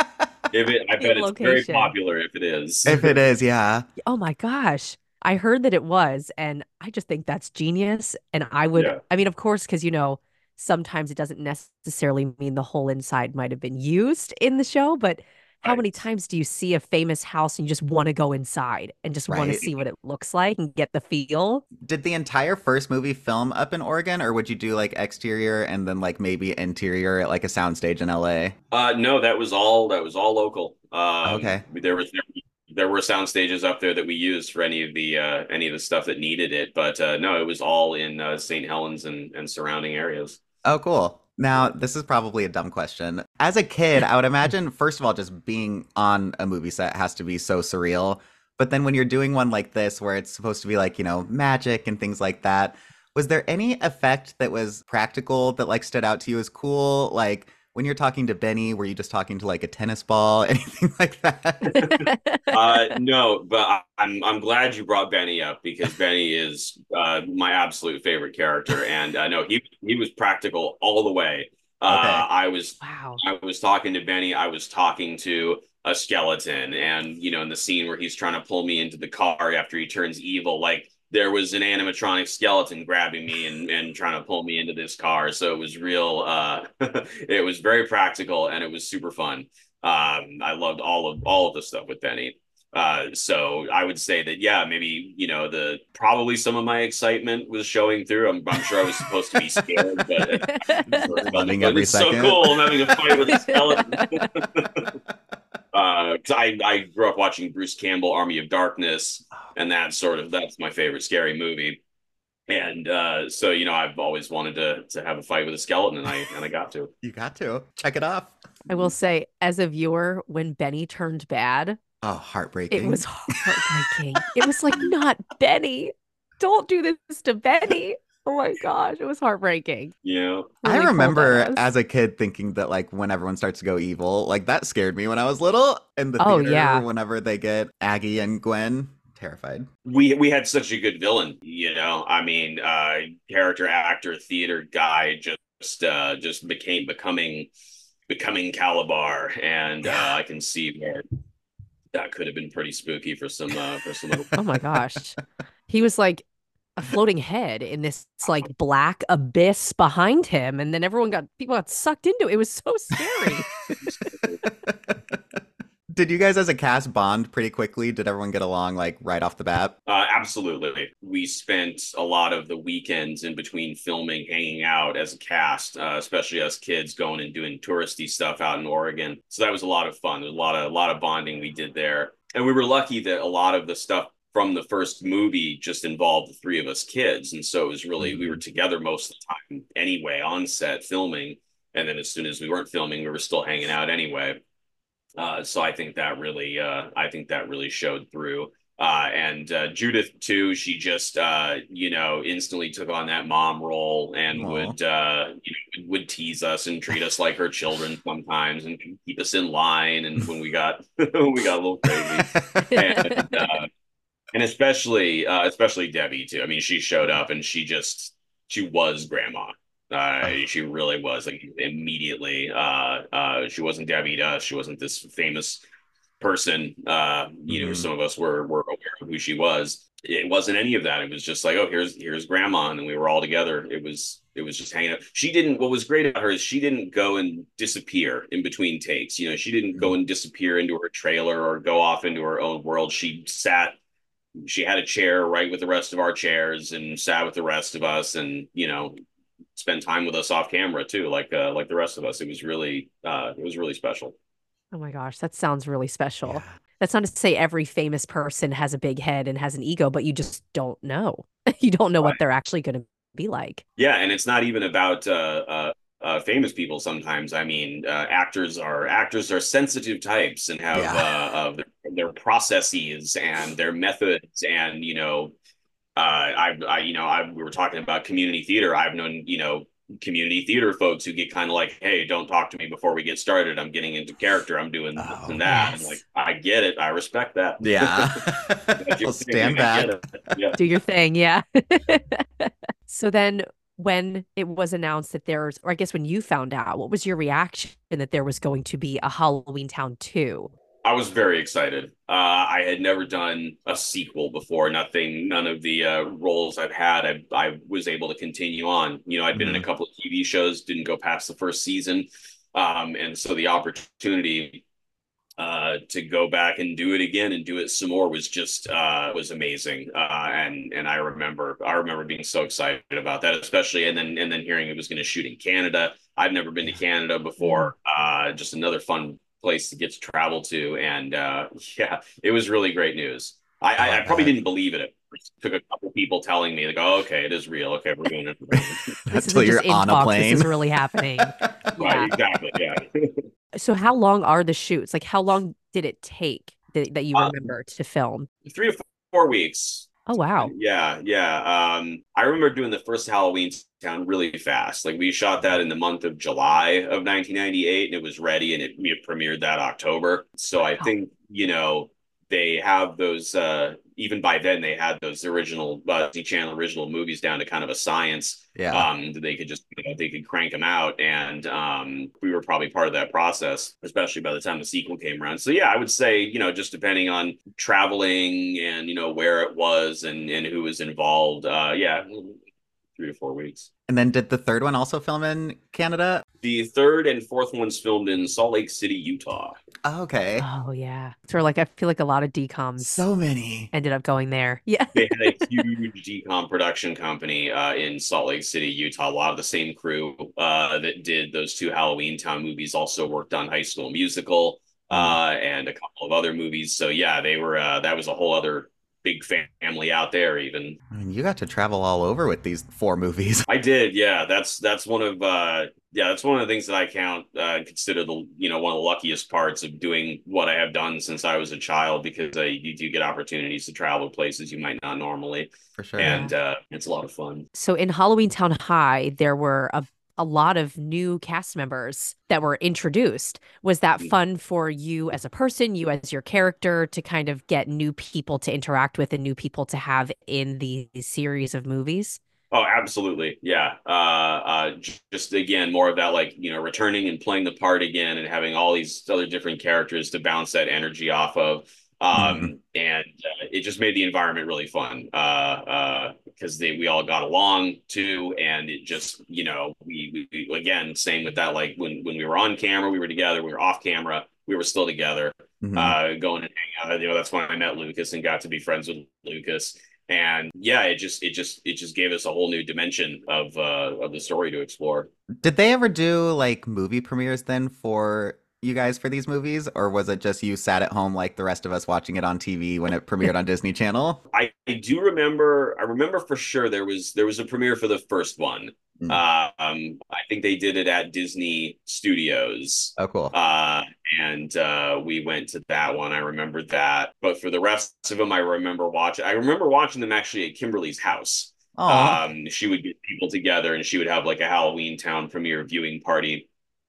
[SPEAKER 1] If it, I
[SPEAKER 4] See the
[SPEAKER 1] bet it's very
[SPEAKER 4] location.
[SPEAKER 1] popular if it is.
[SPEAKER 2] If it is, yeah.
[SPEAKER 4] Oh my gosh. I heard that it was, and I just think that's genius. And I would,
[SPEAKER 1] Yeah.
[SPEAKER 4] I mean, of course, because you know, sometimes it doesn't necessarily mean the whole inside might have been used in the show, but how
[SPEAKER 1] Right.
[SPEAKER 4] many times do you see a famous house and you just want to go inside and just want to
[SPEAKER 2] Right.
[SPEAKER 4] see what it looks like and get the feel?
[SPEAKER 2] Did the entire first movie film up in Oregon, or would you do like exterior and then like maybe interior at like a soundstage in L A?
[SPEAKER 1] Uh, no, that was all. That was all local. Um,
[SPEAKER 2] Okay.
[SPEAKER 1] there was there were sound stages up there that we used for any of the uh, any of the stuff that needed it, but uh, no, it was all in uh, Saint Helens and and surrounding areas.
[SPEAKER 2] Oh, cool. Now, this is probably a dumb question. As a kid, I would imagine, first of all, just being on a movie set has to be so surreal. But then when you're doing one like this, where it's supposed to be like, you know, magic and things like that, was there any effect that was practical that like stood out to you as cool? Like when you're talking to Benny, were you just talking to like a tennis ball, anything like that?
[SPEAKER 1] Uh, no, but I, I'm I'm glad you brought Benny up because Benny is uh, my absolute favorite character, and uh, no, he he was practical all the way. Uh,
[SPEAKER 2] Okay.
[SPEAKER 1] I was
[SPEAKER 4] Wow.
[SPEAKER 1] I was talking to Benny. I was talking to a skeleton, and you know, in the scene where he's trying to pull me into the car after he turns evil, like there was an animatronic skeleton grabbing me and and trying to pull me into this car. So it was real. Uh, it was very practical, and it was super fun. Um, I loved all of all of the stuff with Benny. Uh, so I would say that yeah, maybe you know the probably some of my excitement was showing through. I'm, I'm sure I was supposed to be scared, but it's, so fun.
[SPEAKER 2] Loving
[SPEAKER 1] But
[SPEAKER 2] every
[SPEAKER 1] it's so
[SPEAKER 2] second.
[SPEAKER 1] cool. I'm having a fight with a skeleton. uh, 'cause I I grew up watching Bruce Campbell, Army of Darkness, and that sort of that's my favorite scary movie. And uh, so you know I've always wanted to to have a fight with a skeleton, and I and I got to.
[SPEAKER 2] You got to check it off.
[SPEAKER 4] I will say, as a viewer, when Benny turned bad,
[SPEAKER 2] Oh,
[SPEAKER 4] it
[SPEAKER 2] heartbreaking.
[SPEAKER 4] was heartbreaking. It was like, not Benny. Don't do this to Benny. Oh my gosh, it was heartbreaking.
[SPEAKER 1] You know,
[SPEAKER 2] I
[SPEAKER 4] Really pulled on
[SPEAKER 2] remember
[SPEAKER 4] us.
[SPEAKER 2] as a kid thinking that like when everyone starts to go evil, like that scared me when I was little in the
[SPEAKER 4] Oh,
[SPEAKER 2] theater
[SPEAKER 4] yeah.
[SPEAKER 2] whenever they get Aggie and Gwen. Terrified.
[SPEAKER 1] we we had such a good villain, you know. I mean, uh character actor, theater guy just uh just became becoming becoming Calabar. And uh
[SPEAKER 2] Yeah.
[SPEAKER 1] I can see where that could have been pretty spooky for some uh for some other
[SPEAKER 4] Oh my gosh. He was like a floating head in this like black abyss behind him. And then everyone got, people got sucked into it. It was so scary.
[SPEAKER 2] Did you guys as a cast bond pretty quickly? Did everyone get along like right off the bat?
[SPEAKER 1] Uh, absolutely. We spent a lot of the weekends in between filming, hanging out as a cast, uh, especially us kids going and doing touristy stuff out in Oregon. So that was a lot of fun. There's a lot of a lot of bonding we did there, and we were lucky that a lot of the stuff from the first movie just involved the three of us kids, and so it was really we were together most of the time anyway on set filming, and then as soon as we weren't filming, we were still hanging out anyway. Uh, so I think that really, uh, I think that really showed through. Uh, and uh, Judith too, she just, uh, you know, instantly took on that mom role and
[SPEAKER 2] Aw.
[SPEAKER 1] would, uh, you know, would tease us and treat us like her children sometimes and keep us in line. And when we got, when we got a little crazy, and uh, and especially, uh, especially Debbie too. I mean, she showed up and she just, she was grandma. Uh, she really was like immediately. Uh, uh, she wasn't Debbie to us. She wasn't this famous person. Uh, you know,
[SPEAKER 2] Mhm.
[SPEAKER 1] some of us were were aware of who she was. It wasn't any of that. It was just like, oh, here's here's grandma, and we were all together. It was it was just hanging out. She didn't. What was great about her is she didn't go and disappear in between takes. You know, she didn't go and disappear into her trailer or go off into her own world. She sat. She had a chair right with the rest of our chairs and sat with the rest of us, and you know, spend time with us off camera too, like uh, like the rest of us. It was really uh, it was really special.
[SPEAKER 4] Oh my gosh, that sounds really special.
[SPEAKER 2] Yeah.
[SPEAKER 4] That's not to say every famous person has a big head and has an ego, but you just don't know. You don't know what
[SPEAKER 1] Right.
[SPEAKER 4] they're actually going to be like.
[SPEAKER 1] Yeah, and it's not even about uh, uh, uh, famous people. Sometimes, I mean, uh, actors are actors are sensitive types and have
[SPEAKER 2] Yeah.
[SPEAKER 1] uh, of their, their processes and their methods, and you know, uh, I, I, you know, I we were talking about community theater. I've known, you know, community theater folks who get kind of like, hey, don't talk to me before we get started. I'm getting into character. I'm doing this
[SPEAKER 2] Oh,
[SPEAKER 1] and that. I'm like,
[SPEAKER 4] Yes.
[SPEAKER 1] I get it. I respect that.
[SPEAKER 2] yeah.
[SPEAKER 1] That's your
[SPEAKER 2] I'll
[SPEAKER 1] thing.
[SPEAKER 2] stand
[SPEAKER 1] I get
[SPEAKER 2] back.
[SPEAKER 1] it. Yeah.
[SPEAKER 4] Do your thing, yeah. So then when it was announced that there's, or I guess when you found out, what was your reaction that there was going to be a Halloween Town two?
[SPEAKER 1] I was very excited. Uh, I had never done a sequel before. Nothing, none of the uh, roles I've had, I, I was able to continue on. You know, I'd been in a
[SPEAKER 2] Mhm.
[SPEAKER 1] couple of T V shows, didn't go past the first season. Um, and so the opportunity uh, to go back and do it again and do it some more was just uh, was amazing. Uh, and and I remember I remember being so excited about that, especially and then and then hearing it was going to shoot in Canada. I've never been to
[SPEAKER 2] Yeah.
[SPEAKER 1] Canada
[SPEAKER 4] Mm.
[SPEAKER 1] before. Uh, just another fun place to get to travel to, and uh, yeah, it was really great news. I,
[SPEAKER 2] Oh,
[SPEAKER 1] I,
[SPEAKER 2] I
[SPEAKER 1] I probably
[SPEAKER 2] bet.
[SPEAKER 1] didn't believe it. It took a couple people telling me like, "Oh, okay, it is real. Okay, we're doing it."
[SPEAKER 4] This
[SPEAKER 2] Until
[SPEAKER 4] isn't just
[SPEAKER 2] you're
[SPEAKER 4] in
[SPEAKER 2] on a
[SPEAKER 4] talks, this is
[SPEAKER 2] plane.
[SPEAKER 4] really happening.
[SPEAKER 1] Right,
[SPEAKER 4] Yeah.
[SPEAKER 1] exactly. Yeah.
[SPEAKER 4] So how long are the shoots? Like how long did it take that, that you
[SPEAKER 1] Uh,
[SPEAKER 4] remember to film?
[SPEAKER 1] three to four weeks.
[SPEAKER 4] Oh wow.
[SPEAKER 1] Yeah, yeah. Um, I remember doing the first Halloween Town really fast. Like we shot that in the month of July of nineteen ninety-eight, and it was ready, and it we had premiered that October. So I
[SPEAKER 4] Wow.
[SPEAKER 1] think you know they have those. Uh, even by then, they had those original uh, Disney Channel original movies down to kind of a science.
[SPEAKER 2] Yeah.
[SPEAKER 1] Um, that they could just you know, they could crank them out, and um, we were probably part of that process, especially by the time the sequel came around. So yeah, I would say you know just depending on traveling and you know where it was and and who was involved. Uh, yeah, three to four weeks.
[SPEAKER 2] And then did the third one also film in Canada?
[SPEAKER 1] The third and fourth ones filmed in Salt Lake City, Utah.
[SPEAKER 2] Oh, okay.
[SPEAKER 4] Oh yeah. So like I feel like a lot of D COMs
[SPEAKER 2] So many.
[SPEAKER 4] ended up going there. Yeah.
[SPEAKER 1] They had a huge D COM production company uh, in Salt Lake City, Utah. A lot of the same crew uh, that did those two Halloween Town movies also worked on High School Musical
[SPEAKER 2] Mm.
[SPEAKER 1] uh, and a couple of other movies. So yeah, they were uh, that was a whole other big family out there even.
[SPEAKER 2] I mean, you got to travel all over with these four movies.
[SPEAKER 1] I did, yeah. That's that's one of uh yeah, that's one of the things that I count uh consider the you know one of the luckiest parts of doing what I have done since I was a child because uh, you do get opportunities to travel places you might not normally,
[SPEAKER 2] For sure.
[SPEAKER 4] Yeah.
[SPEAKER 1] and uh it's a lot of fun.
[SPEAKER 4] So in Halloween Town High, there were a a lot of new cast members that were introduced. Was that fun for you as a person, you as your character, to kind of get new people to interact with and new people to have in the series of movies?
[SPEAKER 1] Oh, absolutely. Yeah. Uh, uh, j- just again, more of that, like, you know, returning and playing the part again and having all these other different characters to bounce that energy off of.
[SPEAKER 2] Mhm.
[SPEAKER 1] Um, and uh, it just made the environment really fun. Uh, uh, because they, we all got along too. And it just, you know, we, we, we, again, same with that, like when, when we were on camera, we were together, we were off camera, we were still together,
[SPEAKER 2] Mhm.
[SPEAKER 1] uh, going and hang out. You know, that's when I met Lucas and got to be friends with Lucas. And yeah, it just it just it just gave us a whole new dimension of uh of the story to explore.
[SPEAKER 2] Did they ever do like movie premieres then for you guys for these movies? Or was it just you sat at home like the rest of us watching it on T V when it premiered on Disney Channel?
[SPEAKER 1] I, I do remember I remember for sure there was there was a premiere for the first one.
[SPEAKER 2] Mm.
[SPEAKER 1] Um, I think they did it at Disney Studios.
[SPEAKER 2] Oh, cool.
[SPEAKER 1] Uh, and uh, we went to that one. I remember that. But for the rest of them, I remember watching. I remember watching them actually at Kimberly's house.
[SPEAKER 2] Oh,
[SPEAKER 1] Um, she would get people together, and she would have like a Halloween Town premiere viewing party.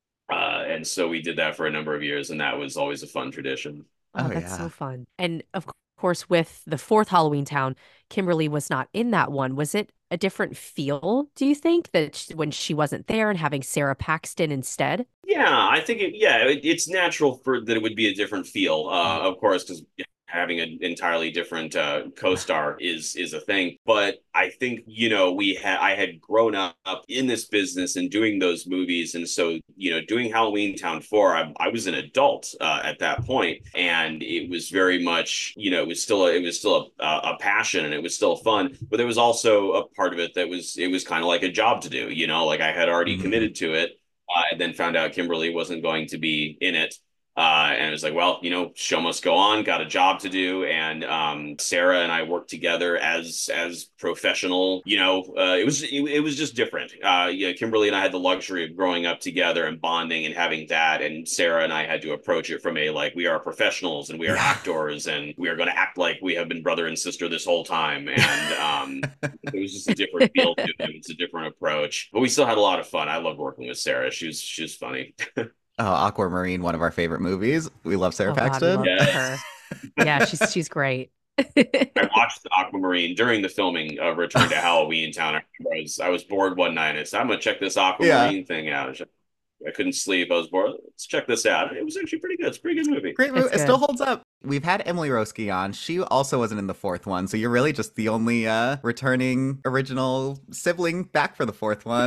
[SPEAKER 1] Uh, and so we did that for a number of years, and that was always a fun tradition.
[SPEAKER 4] Oh,
[SPEAKER 2] oh
[SPEAKER 4] that's so
[SPEAKER 2] yeah.
[SPEAKER 4] fun. And of course, with the fourth Halloween Town, Kimberly was not in that one. Was it a different feel, do you think, that sh when she wasn't there and having Sarah Paxton instead?
[SPEAKER 1] Yeah, I think it, yeah, it, it's natural for that it would be a different feel, uh,
[SPEAKER 2] Mm.
[SPEAKER 1] of course, because having an entirely different uh, co-star is is a thing. But I think you know we had I had grown up in this business and doing those movies, and so you know doing Halloween Town four, I, I was an adult uh, at that point, and it was very much you know it was still a, it was still a, a passion and it was still fun, but there was also a part of it that was it was kind of like a job to do, you know, like I had already
[SPEAKER 2] Mhm.
[SPEAKER 1] committed to it uh, and then found out Kimberly wasn't going to be in it. Uh, and it was like, well, you know, show must go on. Got a job to do, and um, Sarah and I worked together as as professional. You know, uh, it was it, it was just different. Uh, yeah, Kimberly and I had the luxury of growing up together and bonding and having that, and Sarah and I had to approach it from a like we are professionals and we are
[SPEAKER 2] Yeah.
[SPEAKER 1] actors and we are going to act like we have been brother and sister this whole time. And um, it was just a different feel to it. It's a different approach, but we still had a lot of fun. I love working with Sarah. She was she was funny.
[SPEAKER 2] Oh, Aquamarine, one of our favorite movies. We love Sarah
[SPEAKER 4] Oh God, we
[SPEAKER 2] Paxton.
[SPEAKER 4] love
[SPEAKER 1] Yes.
[SPEAKER 4] her. Yeah, she's she's great.
[SPEAKER 1] I watched Aquamarine during the filming of Return to Halloween Town. I was I was bored one night. I said, I'm gonna check this Aquamarine thing out. I couldn't sleep. I was bored. Let's check this out. It was actually pretty good. It's a pretty good movie.
[SPEAKER 2] Great movie.
[SPEAKER 4] It's
[SPEAKER 2] It still
[SPEAKER 4] good.
[SPEAKER 2] holds up. We've had Emily Roski on. She also wasn't in the fourth one, so you're really just the only uh, returning original sibling back for the fourth one.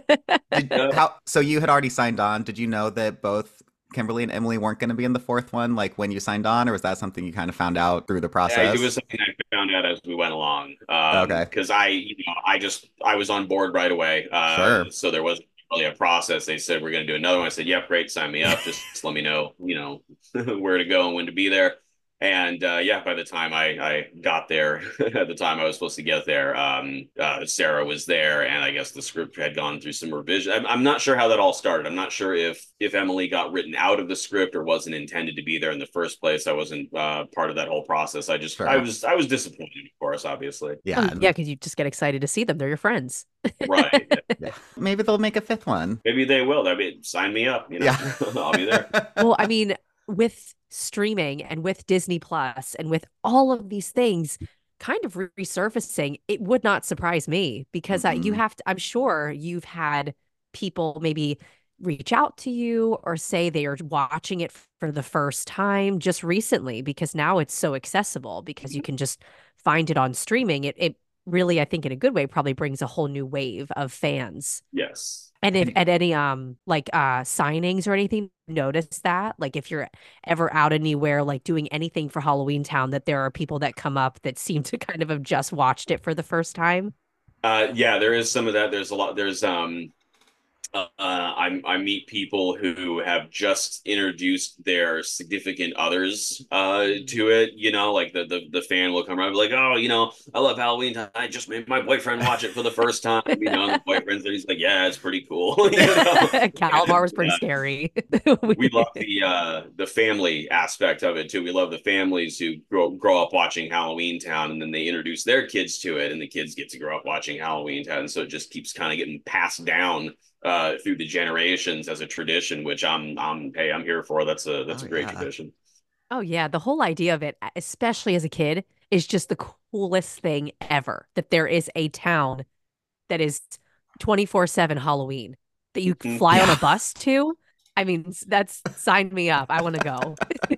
[SPEAKER 2] Did,
[SPEAKER 1] Uh,
[SPEAKER 2] how? So you had already signed on. Did you know that both Kimberly and Emily weren't going to be in the fourth one, like when you signed on, or was that something you kind of found out through the
[SPEAKER 1] Yeah,
[SPEAKER 2] process?
[SPEAKER 1] it was something I found out as we went along. Um,
[SPEAKER 2] Okay.
[SPEAKER 1] because I, you know, I just I was on board right away. Uh,
[SPEAKER 2] Sure.
[SPEAKER 1] so there wasn't really a process. They said we're going to do another one. I said, "Yep, great, sign me up. Just, just let me know, you know, where to go and when to be there." And uh, yeah, by the time I, I got there, at the time I was supposed to get there, um, uh, Sarah was there, and I guess the script had gone through some revision. I'm, I'm not sure how that all started. I'm not sure if if Emily got written out of the script or wasn't intended to be there in the first place. I wasn't uh, part of that whole process. I just
[SPEAKER 2] Sure.
[SPEAKER 1] I was I was disappointed, of course, obviously.
[SPEAKER 2] Yeah.
[SPEAKER 4] Oh,
[SPEAKER 2] and-
[SPEAKER 4] yeah, because you just get excited to see them. They're your friends.
[SPEAKER 1] Right.
[SPEAKER 2] yeah. Maybe they'll make a fifth one.
[SPEAKER 1] Maybe they will. I mean, sign me up. You know,
[SPEAKER 2] Yeah.
[SPEAKER 1] I'll be there.
[SPEAKER 4] Well, I mean, with streaming and with Disney Plus and with all of these things kind of re- resurfacing, it would not surprise me because uh, you
[SPEAKER 2] Mhm.
[SPEAKER 4] have to, I'm sure you've had people maybe reach out to you or say they are watching it for the first time just recently because now it's so accessible because you can just find it on streaming. It, it really, I think in a good way, probably brings a whole new wave of fans.
[SPEAKER 1] Yes.
[SPEAKER 4] And if at any um like uh signings or anything, notice that like if you're ever out anywhere like doing anything for Halloween Town, that there are people that come up that seem to kind of have just watched it for the first time.
[SPEAKER 1] Uh, yeah, there is some of that. There's a lot. There's um, uh, I I meet people who have just introduced their significant others uh to it. You know, like the the the fan will come around and be like, oh, you know, I love Halloween. I just made my boyfriend watch it for the first time. You know, and the boyfriend's there. He's like, yeah, it's pretty cool. You know?
[SPEAKER 4] Calabar was pretty
[SPEAKER 1] Yeah.
[SPEAKER 4] scary.
[SPEAKER 1] We love the uh the family aspect of it too. We love the families who grow grow up watching Halloween Town and then they introduce their kids to it and the kids get to grow up watching Halloween Town. And so it just keeps kind of getting passed down uh through the generations as a tradition, which I'm I'm hey, I'm here for. That's a that's
[SPEAKER 2] Oh,
[SPEAKER 1] a great
[SPEAKER 2] yeah.
[SPEAKER 1] tradition.
[SPEAKER 4] Oh yeah, the whole idea of it, especially as a kid, is just the coolest thing ever. That there is a town that is twenty-four seven Halloween that you
[SPEAKER 1] Mhm.
[SPEAKER 4] fly on
[SPEAKER 2] Yeah.
[SPEAKER 4] a bus to. I mean, s- that's sign me up. I want to go.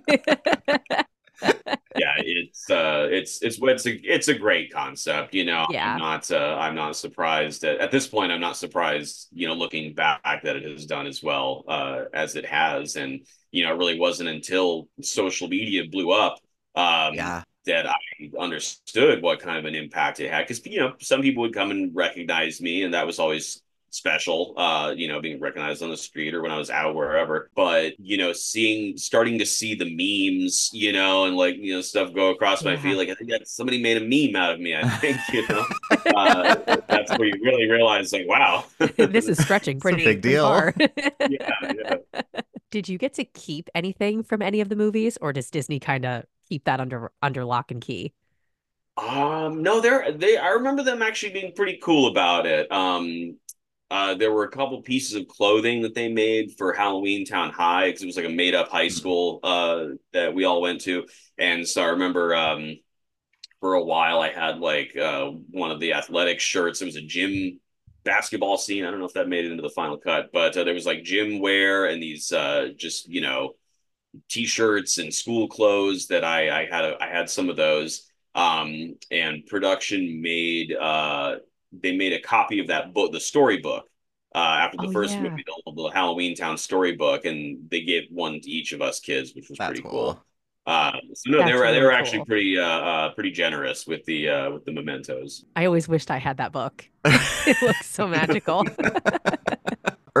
[SPEAKER 1] Yeah, it's uh it's it's it's a it's a great concept, you know.
[SPEAKER 4] Yeah.
[SPEAKER 1] I'm not uh I'm not surprised at, at this point. I'm not surprised, you know, looking back that it has done as well uh as it has. And you know, it really wasn't until social media blew up um
[SPEAKER 2] Yeah.
[SPEAKER 1] that I understood what kind of an impact it had. Because you know, some people would come and recognize me, and that was always special, uh, you know, being recognized on the street or when I was out wherever. But, you know, seeing, starting to see the memes, you know, and like, you know, stuff go across my
[SPEAKER 4] Yeah.
[SPEAKER 1] feed, like, I think that somebody made a meme out of me, I think, you know, uh, that's where you really realize, like, wow.
[SPEAKER 4] This is stretching
[SPEAKER 2] It's a
[SPEAKER 4] pretty,
[SPEAKER 2] big
[SPEAKER 4] pretty
[SPEAKER 2] deal.
[SPEAKER 4] far.
[SPEAKER 1] Yeah, yeah.
[SPEAKER 4] Did you get to keep anything from any of the movies, or does Disney kind of keep that under under lock and key?
[SPEAKER 1] Um, no, they're they I remember them actually being pretty cool about it. Um, uh, there were a couple pieces of clothing that they made for Halloween Town High because it was like a made up high school uh that we all went to. And so I remember um for a while I had like uh one of the athletic shirts. It was a gym basketball scene. I don't know if that made it into the final cut, but uh, there was like gym wear and these uh just, you know, t-shirts and school clothes that I I had a, I had some of those. Um, and production made uh they made a copy of that book, the storybook, uh, after the
[SPEAKER 4] Oh,
[SPEAKER 1] first
[SPEAKER 4] yeah.
[SPEAKER 1] movie, the, the Halloween Town storybook, and they gave one to each of us kids, which was
[SPEAKER 2] That's
[SPEAKER 1] pretty
[SPEAKER 2] cool.
[SPEAKER 1] cool. Uh, so no, they
[SPEAKER 4] That's
[SPEAKER 1] were they
[SPEAKER 4] really
[SPEAKER 1] were actually
[SPEAKER 4] cool.
[SPEAKER 1] pretty uh, uh pretty generous with the uh with the mementos.
[SPEAKER 4] I always wished I had that book. It looks so magical.
[SPEAKER 2] Early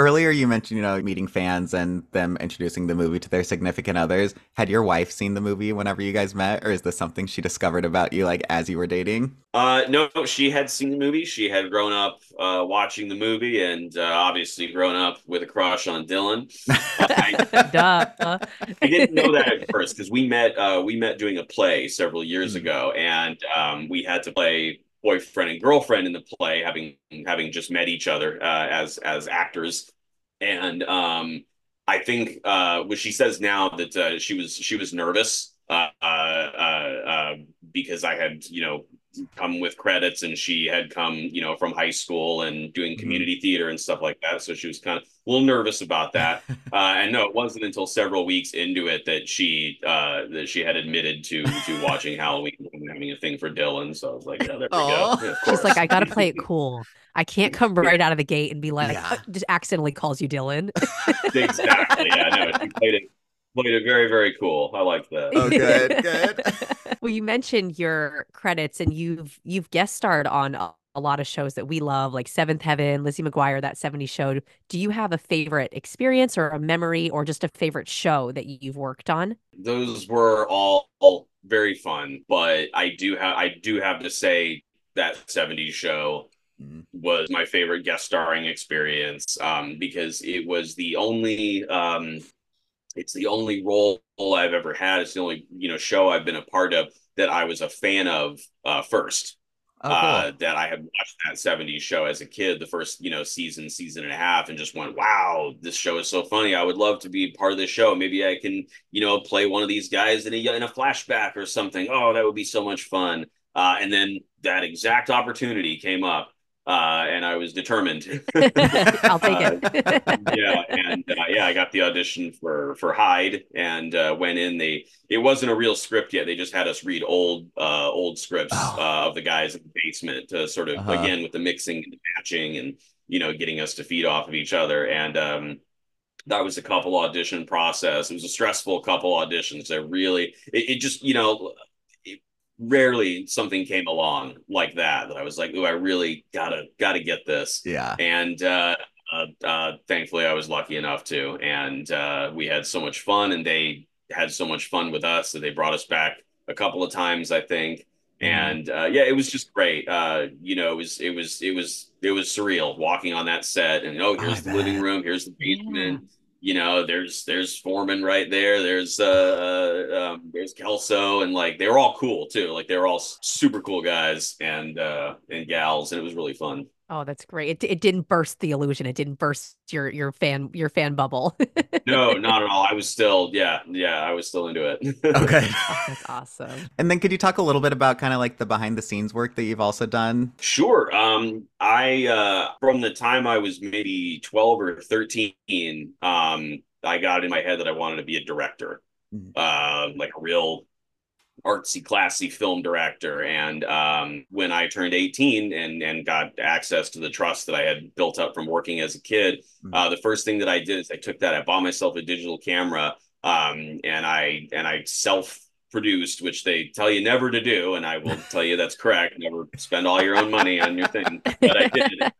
[SPEAKER 2] earlier you mentioned, you know, meeting fans and them introducing the movie to their significant others. Had your wife seen the movie whenever you guys met, or is this something she discovered about you like as you were dating?
[SPEAKER 1] Uh, no, she had seen the movie. She had grown up uh, watching the movie, and uh, obviously grown up with a crush on Dylan. Uh, I,
[SPEAKER 4] Duh.
[SPEAKER 1] I didn't know that at first because we met uh, we met doing a play several years
[SPEAKER 2] Mm.
[SPEAKER 1] ago, and um, we had to play boyfriend and girlfriend in the play, having having just met each other uh, as as actors. And um, I think uh, what she says now that uh, she was she was nervous uh, uh, uh, uh, because I had you know come with credits and she had come you know from high school and doing
[SPEAKER 2] Mhm.
[SPEAKER 1] community theater and stuff like that, so she was kind of a little nervous about that. Uh, and no, it wasn't until several weeks into it that she uh, that she had admitted to to watching Halloween and having a thing for Dylan. So I was like, yeah, there we go.
[SPEAKER 2] Oh.
[SPEAKER 1] Yeah, of
[SPEAKER 4] She's like,
[SPEAKER 1] course.
[SPEAKER 4] I gotta play it cool. I can't come
[SPEAKER 1] Yeah,
[SPEAKER 4] right out of the gate and be like, "Uh,"
[SPEAKER 2] Yeah.
[SPEAKER 4] just accidentally calls you Dylan.
[SPEAKER 1] exactly. Yeah, no, she played it played it very, very cool. I like that.
[SPEAKER 2] Oh, good, good.
[SPEAKER 4] Well, you mentioned your credits, and you've you've guest starred on a, a lot of shows that we love, like Seventh Heaven, Lizzie McGuire, that seventies show. Do you have a favorite experience or a memory or just a favorite show that you've worked on?
[SPEAKER 1] Those were all, all very fun, but I do have I do have to say that seventies show
[SPEAKER 2] Mm.
[SPEAKER 1] was my favorite guest starring experience, um, because it was the only um, it's the only role I've ever had. It's the only you know show I've been a part of that I was a fan of uh, first.
[SPEAKER 2] Oh,
[SPEAKER 1] Uh,
[SPEAKER 2] cool.
[SPEAKER 1] that I had watched that seventies show as a kid, the first you know season, season and a half, and just went, "Wow, this show is so funny! I would love to be part of this show. Maybe I can you know play one of these guys in a in a flashback or something. Oh, that would be so much fun." Uh, and then that exact opportunity came up, uh, and I was determined.
[SPEAKER 4] I'll take
[SPEAKER 1] uh,
[SPEAKER 4] it.
[SPEAKER 1] yeah, and uh, yeah, I got the audition for for Hyde and uh, went in. They it wasn't a real script yet. They just had us read old uh, old scripts
[SPEAKER 2] Oh.
[SPEAKER 1] uh, of the guys in the basement to sort of
[SPEAKER 2] Uh-huh.
[SPEAKER 1] again with the mixing and the matching and you know getting us to feed off of each other. And um, that was a couple audition process. It was a stressful couple auditions. That really it, it just you know. It, rarely something came along like that that I was like, oh, I really gotta gotta get this.
[SPEAKER 2] Yeah.
[SPEAKER 1] And uh, uh, uh, thankfully, I was lucky enough to, and uh, we had so much fun, and they had so much fun with us that they brought us back a couple of times, I think.
[SPEAKER 2] Mhm.
[SPEAKER 1] And uh, yeah, it was just great. Uh, you know, it was it was it was it was surreal walking on that set, and oh,
[SPEAKER 2] Oh, I
[SPEAKER 1] here's the living
[SPEAKER 2] bet.
[SPEAKER 1] room, here's the
[SPEAKER 4] Yeah.
[SPEAKER 1] basement. You know, there's there's Foreman right there. There's uh, uh um, there's Kelso, and like they were all cool too. Like they were all super cool guys and uh and gals, and it was really fun.
[SPEAKER 4] Oh, that's great. It it didn't burst the illusion. It didn't burst your your fan your fan bubble.
[SPEAKER 1] No, not at all. I was still, yeah, yeah, I was still into
[SPEAKER 2] Oh,
[SPEAKER 1] it.
[SPEAKER 2] good.
[SPEAKER 4] Oh, that's awesome.
[SPEAKER 2] And then could you talk a little bit about kind of like the behind the scenes work that you've also done?
[SPEAKER 1] Sure. Um, I uh from the time I was maybe twelve or thirteen, um, I got in my head that I wanted to be a director.
[SPEAKER 2] Mhm.
[SPEAKER 1] Uh, like a real artsy, classy film director. And um, when I turned eighteen and and got access to the trust that I had built up from working as a kid,
[SPEAKER 2] Mhm.
[SPEAKER 1] uh, the first thing that I did is I took that, I bought myself a digital camera, um, and I and I self produced, which they tell you never to do, and I will tell you that's correct. Never spend all your own money on your thing, but I did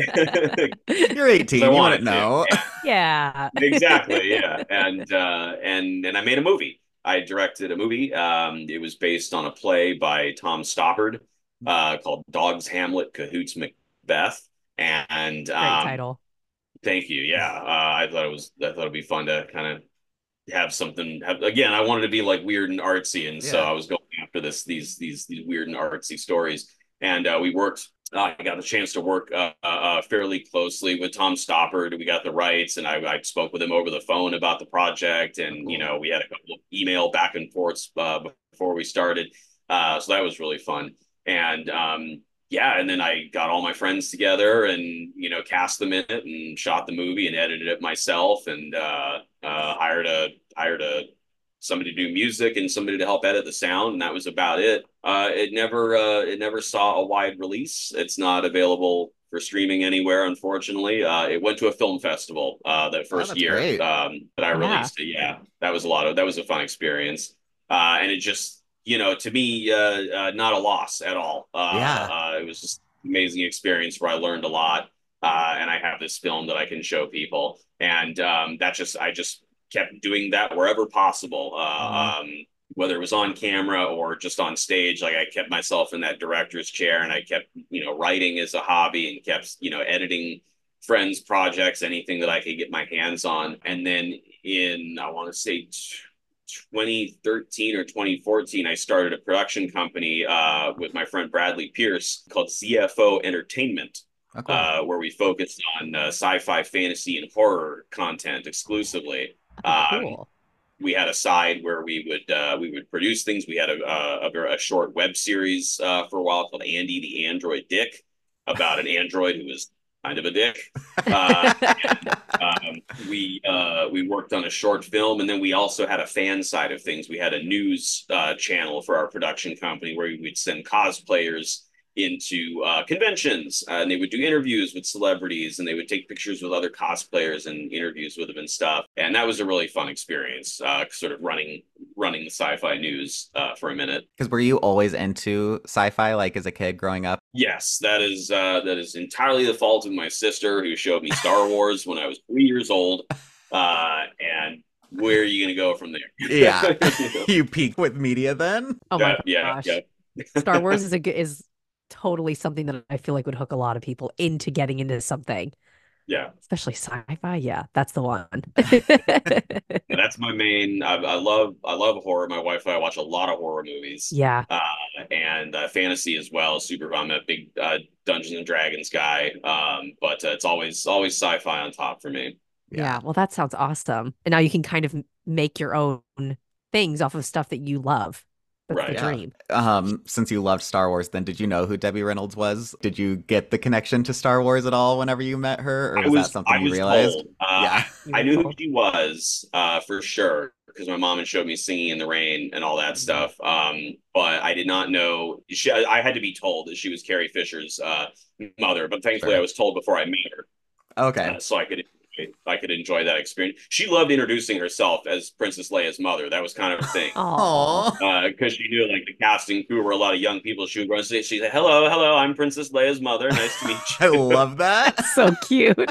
[SPEAKER 2] You're
[SPEAKER 1] because I
[SPEAKER 2] eighteen, you wouldn't
[SPEAKER 1] wanted to.
[SPEAKER 2] know.
[SPEAKER 4] Yeah.
[SPEAKER 1] Exactly, yeah. And uh and and I made a movie. I directed a movie. Um it was based on a play by Tom Stoppard uh called Dogs Hamlet Cahoots Macbeth. And
[SPEAKER 4] Great
[SPEAKER 1] um
[SPEAKER 4] title.
[SPEAKER 1] thank you. Yeah. Uh I thought it was I thought it'd be fun to kind of have something have, again, I wanted to be like weird and artsy, and so
[SPEAKER 2] Yeah.
[SPEAKER 1] I was going after this these these these weird and artsy stories. And uh, we worked. Uh, I got the chance to work uh, uh, fairly closely with Tom Stoppard. We got the rights, and I, I spoke with him over the phone about the project,
[SPEAKER 2] Oh,
[SPEAKER 1] and you
[SPEAKER 2] cool.
[SPEAKER 1] know we had a couple of email back and forths uh, before we started. Uh, so that was really fun. And um, yeah, and then I got all my friends together and you know cast them in it and shot the movie and edited it myself and uh, uh, hired a hired a somebody to do music and somebody to help edit the sound, and that was about it. Uh, it never uh, it never saw a wide release. It's not available for streaming anywhere, unfortunately. Uh, it went to a film festival uh, that
[SPEAKER 2] Oh,
[SPEAKER 1] first
[SPEAKER 2] that's
[SPEAKER 1] year
[SPEAKER 2] great.
[SPEAKER 1] um, that I
[SPEAKER 4] Yeah.
[SPEAKER 1] released it. Yeah, that was a lot of that was a fun experience, uh, and it just you know to me uh, uh, not a loss at all. Uh,
[SPEAKER 2] Yeah.
[SPEAKER 1] uh, it was just an amazing experience where I learned a lot. uh, and I have this film that I can show people, and um, that just I just kept doing that wherever possible. Uh, um, whether it was on camera or just on stage, like I kept myself in that director's chair and I kept, you know, writing as a hobby and kept, you know, editing friends' projects, anything that I could get my hands on. And then in, I want to say twenty thirteen or twenty fourteen, I started a production company uh, with my friend Bradley Pierce called Z F O Entertainment.
[SPEAKER 2] Oh, cool.
[SPEAKER 1] Uh, where we focused on uh, sci-fi, fantasy, and horror content exclusively.
[SPEAKER 4] Oh,
[SPEAKER 1] Um,
[SPEAKER 4] cool.
[SPEAKER 1] we had a side where we would uh, we would produce things. We had a a, a short web series uh, for a while called Andy the Android Dick, about an android who was kind of a dick. Uh, and, um, we uh, we worked on a short film, and then we also had a fan side of things. We had a news uh, channel for our production company where we would send cosplayers into uh, conventions, uh, and they would do interviews with celebrities, and they would take pictures with other cosplayers and interviews with them and stuff. And that was a really fun experience, uh, sort of running running the sci-fi news uh, for a minute.
[SPEAKER 2] Because were you always into sci-fi, like as a kid growing up?
[SPEAKER 1] Yes, that is uh, that is entirely the fault of my sister, who showed me Star Wars when I was three years old, uh, and where are you going to go from there?
[SPEAKER 2] Yeah, you peaked with media then.
[SPEAKER 4] Oh my
[SPEAKER 1] yeah,
[SPEAKER 4] gosh.
[SPEAKER 1] yeah.
[SPEAKER 4] Star Wars is a good is totally something that I feel like would hook a lot of people into getting into something.
[SPEAKER 1] Yeah,
[SPEAKER 4] especially sci-fi. Yeah, that's the one.
[SPEAKER 1] yeah, that's my main. I, I love I love horror. My wife and I watch a lot of horror movies.
[SPEAKER 4] Yeah,
[SPEAKER 1] uh, and uh, fantasy as well. Super. I'm a big uh, Dungeons and Dragons guy, um, but uh, it's always always sci-fi on top for me.
[SPEAKER 4] yeah.
[SPEAKER 2] Yeah.
[SPEAKER 4] Well, that sounds awesome. And now you can kind of m- make your own things off of stuff that you love. That's
[SPEAKER 1] Right.
[SPEAKER 4] the
[SPEAKER 2] Yeah.
[SPEAKER 4] dream.
[SPEAKER 2] Um, since you loved Star Wars, then did you know who Debbie Reynolds was? Did you get the connection to Star Wars at all whenever you met her, or
[SPEAKER 1] I
[SPEAKER 2] was,
[SPEAKER 1] was
[SPEAKER 2] that something
[SPEAKER 1] I
[SPEAKER 2] you
[SPEAKER 1] was
[SPEAKER 2] realized?
[SPEAKER 1] told. Uh,
[SPEAKER 2] Yeah.
[SPEAKER 1] I knew who
[SPEAKER 4] Beautiful.
[SPEAKER 1] she was uh, for sure because my mom had showed me Singing in the Rain and all that
[SPEAKER 2] Mhm.
[SPEAKER 1] stuff. Um, but I did not know. She, I had to be told that she was Carrie Fisher's uh, mother. But thankfully,
[SPEAKER 2] Sure.
[SPEAKER 1] I was told before I met her,
[SPEAKER 2] Okay.
[SPEAKER 1] uh, so I could I could enjoy that experience. She loved introducing herself as Princess Leia's mother. That was kind of a thing.
[SPEAKER 4] Aw.
[SPEAKER 2] Aww.
[SPEAKER 1] Because uh, she knew like the casting crew were a lot of young people. She would run and say, she said, hello, hello, I'm Princess Leia's mother. Nice to meet
[SPEAKER 2] I
[SPEAKER 1] you.
[SPEAKER 2] love that.
[SPEAKER 4] So cute.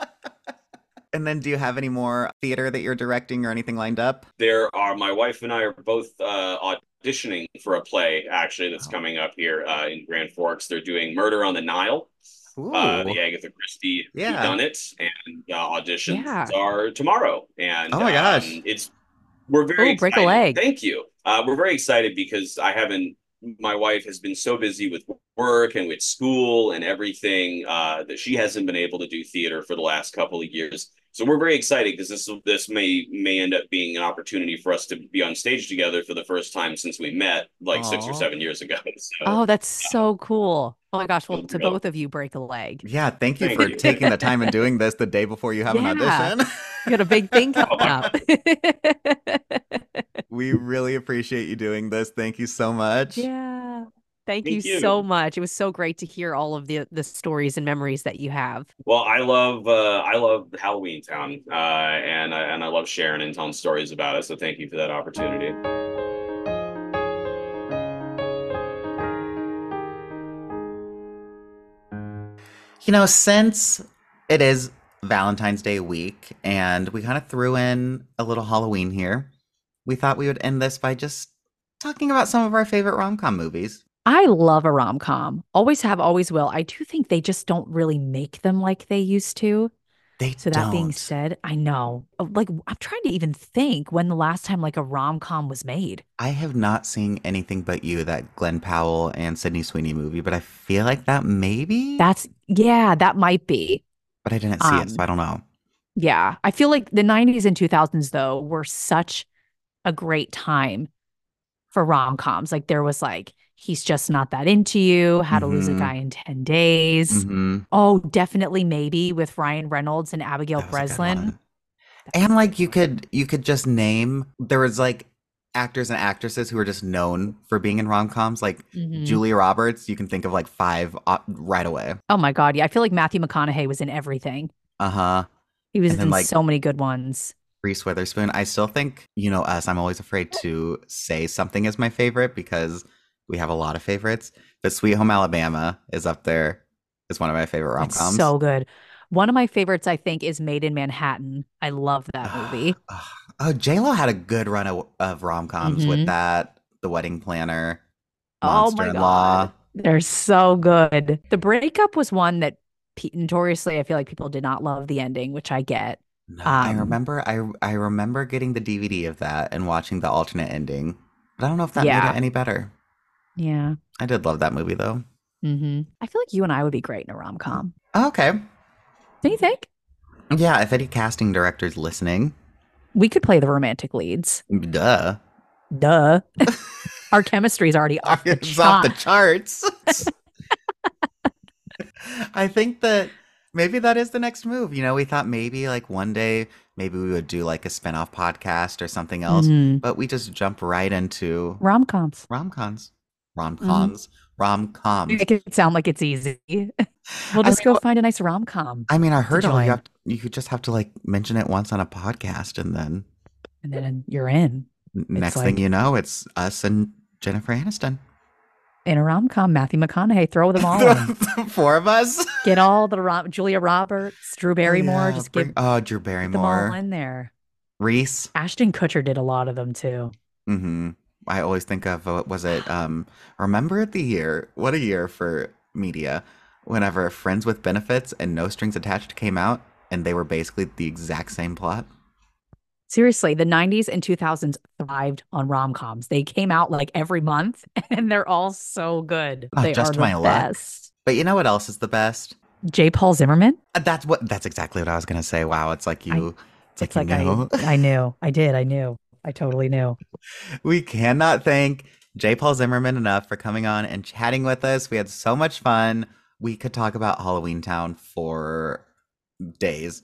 [SPEAKER 2] And then do you have any more theater that you're directing or anything lined up?
[SPEAKER 1] There are, my wife and I are both uh, auditioning for a play, actually, that's
[SPEAKER 2] Wow.
[SPEAKER 1] coming up here uh, in Grand Forks. They're doing Murder on the Nile,
[SPEAKER 2] Ooh.
[SPEAKER 1] uh, the Agatha Christie
[SPEAKER 2] Yeah.
[SPEAKER 1] whodunit, and uh, auditions
[SPEAKER 4] Yeah.
[SPEAKER 1] are tomorrow. And
[SPEAKER 2] Oh my gosh.
[SPEAKER 1] um, it's, we're very
[SPEAKER 4] Oh, break a
[SPEAKER 1] excited.
[SPEAKER 4] leg.
[SPEAKER 1] Thank you. Uh, we're very excited because I haven't, my wife has been so busy with work and with school and everything uh, that she hasn't been able to do theater for the last couple of years. So we're very excited because this this may may end up being an opportunity for us to be on stage together for the first time since we met like six or
[SPEAKER 2] Aw.
[SPEAKER 1] seven years ago. So
[SPEAKER 4] Oh, that's so cool. Oh my gosh. Well,
[SPEAKER 1] Feel
[SPEAKER 4] to
[SPEAKER 1] thrilled.
[SPEAKER 4] both of you, break a leg.
[SPEAKER 2] Yeah, thank you
[SPEAKER 1] Thank
[SPEAKER 2] for
[SPEAKER 1] you.
[SPEAKER 2] taking the time and doing this the day before you have an
[SPEAKER 4] Yeah.
[SPEAKER 2] audition.
[SPEAKER 4] You got a big thing coming up.
[SPEAKER 2] We really appreciate you doing this. Thank you so much.
[SPEAKER 4] Yeah. Thank,
[SPEAKER 1] Thank
[SPEAKER 4] you,
[SPEAKER 1] you.
[SPEAKER 4] so much. It was so great to hear all of the the stories and memories that you have.
[SPEAKER 1] well, I love uh, I love Halloween Town, uh, and I, and I love sharing and telling stories about it. So thank you for that opportunity.
[SPEAKER 2] You know, since it is Valentine's Day week and we kind of threw in a little Halloween here, we thought we would end this by just talking about some of our favorite rom-com movies.
[SPEAKER 3] I love a rom com. Always have, always will. I do think they just don't really make them like they used to.
[SPEAKER 2] They
[SPEAKER 3] So that being
[SPEAKER 2] don't.
[SPEAKER 3] said, I know. uh, Like I'm trying to even think when the last time like a rom com was made.
[SPEAKER 2] I have not seen Anything But You, that Glenn Powell and Sydney Sweeney movie, but I feel like that maybe.
[SPEAKER 3] That's yeah, that might be.
[SPEAKER 2] But I didn't see it, so
[SPEAKER 3] Um,
[SPEAKER 2] I don't know.
[SPEAKER 3] Yeah, I feel like the nineties and two thousands though were such a great time for rom coms. Like there was like He's Just Not That Into You, How to Lose a
[SPEAKER 2] Mhm.
[SPEAKER 3] Guy in ten days.
[SPEAKER 2] hmm
[SPEAKER 3] Oh, definitely maybe with Ryan Reynolds and Abigail
[SPEAKER 2] That was a good
[SPEAKER 3] Breslin.
[SPEAKER 2] one.
[SPEAKER 3] That
[SPEAKER 2] And
[SPEAKER 3] was
[SPEAKER 2] like
[SPEAKER 3] good.
[SPEAKER 2] you could you could just name there was like actors and actresses who are just known for being in rom-coms, like
[SPEAKER 3] Mhm.
[SPEAKER 2] Julia Roberts. You can think of like five uh, right away.
[SPEAKER 3] Oh my God, yeah. I feel like Matthew McConaughey was in everything.
[SPEAKER 2] Uh-huh.
[SPEAKER 3] He was
[SPEAKER 2] And then
[SPEAKER 3] in
[SPEAKER 2] like
[SPEAKER 3] so many good ones.
[SPEAKER 2] Reese Witherspoon. I still think, you know us, I'm always afraid to say something is my favorite because we have a lot of favorites. But Sweet Home Alabama is up there is one of my favorite rom
[SPEAKER 3] It's
[SPEAKER 2] coms.
[SPEAKER 3] so good. One of my favorites, I think, is Made in Manhattan. I love that movie.
[SPEAKER 2] Oh, J-Lo had a good run of, of rom coms with
[SPEAKER 3] Mhm.
[SPEAKER 2] that, The Wedding Planner,
[SPEAKER 3] Oh
[SPEAKER 2] Monster
[SPEAKER 3] my
[SPEAKER 2] in Law.
[SPEAKER 3] God. They're so good. The Breakup was one that pe- notoriously, I feel like people did not love the ending, which I get.
[SPEAKER 2] No, I
[SPEAKER 3] Um,
[SPEAKER 2] remember I I remember getting the D V D of that and watching the alternate ending. But I don't know if that made it
[SPEAKER 3] yeah.
[SPEAKER 2] any better.
[SPEAKER 3] Yeah.
[SPEAKER 2] I did love that movie though.
[SPEAKER 3] hmm I feel like you and I would be great in a rom-com.
[SPEAKER 2] Okay.
[SPEAKER 3] Do you think?
[SPEAKER 2] Yeah, if any casting directors listening,
[SPEAKER 3] We could play the romantic leads.
[SPEAKER 2] duh.
[SPEAKER 3] Duh. Our chemistry is already off the
[SPEAKER 2] It's off the
[SPEAKER 3] chart.
[SPEAKER 2] charts. I think that maybe that is the next move. You know, we thought maybe like one day maybe we would do like a spin-off podcast or something else,
[SPEAKER 3] Mhm.
[SPEAKER 2] but we just jump right into
[SPEAKER 3] Rom-coms.
[SPEAKER 2] rom-coms.
[SPEAKER 3] Mhm.
[SPEAKER 2] Rom-coms. Rom-coms.
[SPEAKER 3] Make it sound like it's easy. We'll
[SPEAKER 2] I
[SPEAKER 3] just
[SPEAKER 2] mean,
[SPEAKER 3] go
[SPEAKER 2] wh-
[SPEAKER 3] find a nice rom-com
[SPEAKER 2] I mean, I
[SPEAKER 3] to
[SPEAKER 2] heard all you
[SPEAKER 3] join,
[SPEAKER 2] have you could just have to like mention it once on a podcast and then
[SPEAKER 3] and then you're in.
[SPEAKER 2] n-
[SPEAKER 3] It's
[SPEAKER 2] next thing
[SPEAKER 3] like
[SPEAKER 2] you know, it's us and Jennifer Aniston.
[SPEAKER 3] in a rom-com, Matthew McConaughey, throw them all in.
[SPEAKER 2] The four of us.
[SPEAKER 3] Get all the rom Julia Roberts, Drew
[SPEAKER 2] Oh
[SPEAKER 3] Barrymore,
[SPEAKER 2] yeah,
[SPEAKER 3] just
[SPEAKER 2] bring
[SPEAKER 3] give
[SPEAKER 2] oh Drew
[SPEAKER 3] get them all
[SPEAKER 2] Barrymore,
[SPEAKER 3] in there.
[SPEAKER 2] Reese.
[SPEAKER 3] Ashton Kutcher did a lot of them too.
[SPEAKER 2] hmm I always think of uh, what was it? Um, remember the year? What a year for media! Whenever Friends with Benefits and No Strings Attached came out, and they were basically the exact same plot.
[SPEAKER 3] Seriously, the nineties and two thousands thrived on rom-coms. They came out like every month and they're all so good.
[SPEAKER 2] Oh,
[SPEAKER 3] They are
[SPEAKER 2] just
[SPEAKER 3] the
[SPEAKER 2] my luck.
[SPEAKER 3] best.
[SPEAKER 2] But you know what else is the best?
[SPEAKER 3] J. Paul Zimmerman?
[SPEAKER 2] Uh, That's what. That's exactly what I was gonna say. Wow, it's like
[SPEAKER 3] I
[SPEAKER 2] you. It's like
[SPEAKER 3] it's
[SPEAKER 2] you
[SPEAKER 3] like
[SPEAKER 2] know.
[SPEAKER 3] I I knew. I did. I knew. I totally knew.
[SPEAKER 2] We cannot thank J. Paul Zimmerman enough for coming on and chatting with us. We had so much fun. We could talk about Halloween Town for days.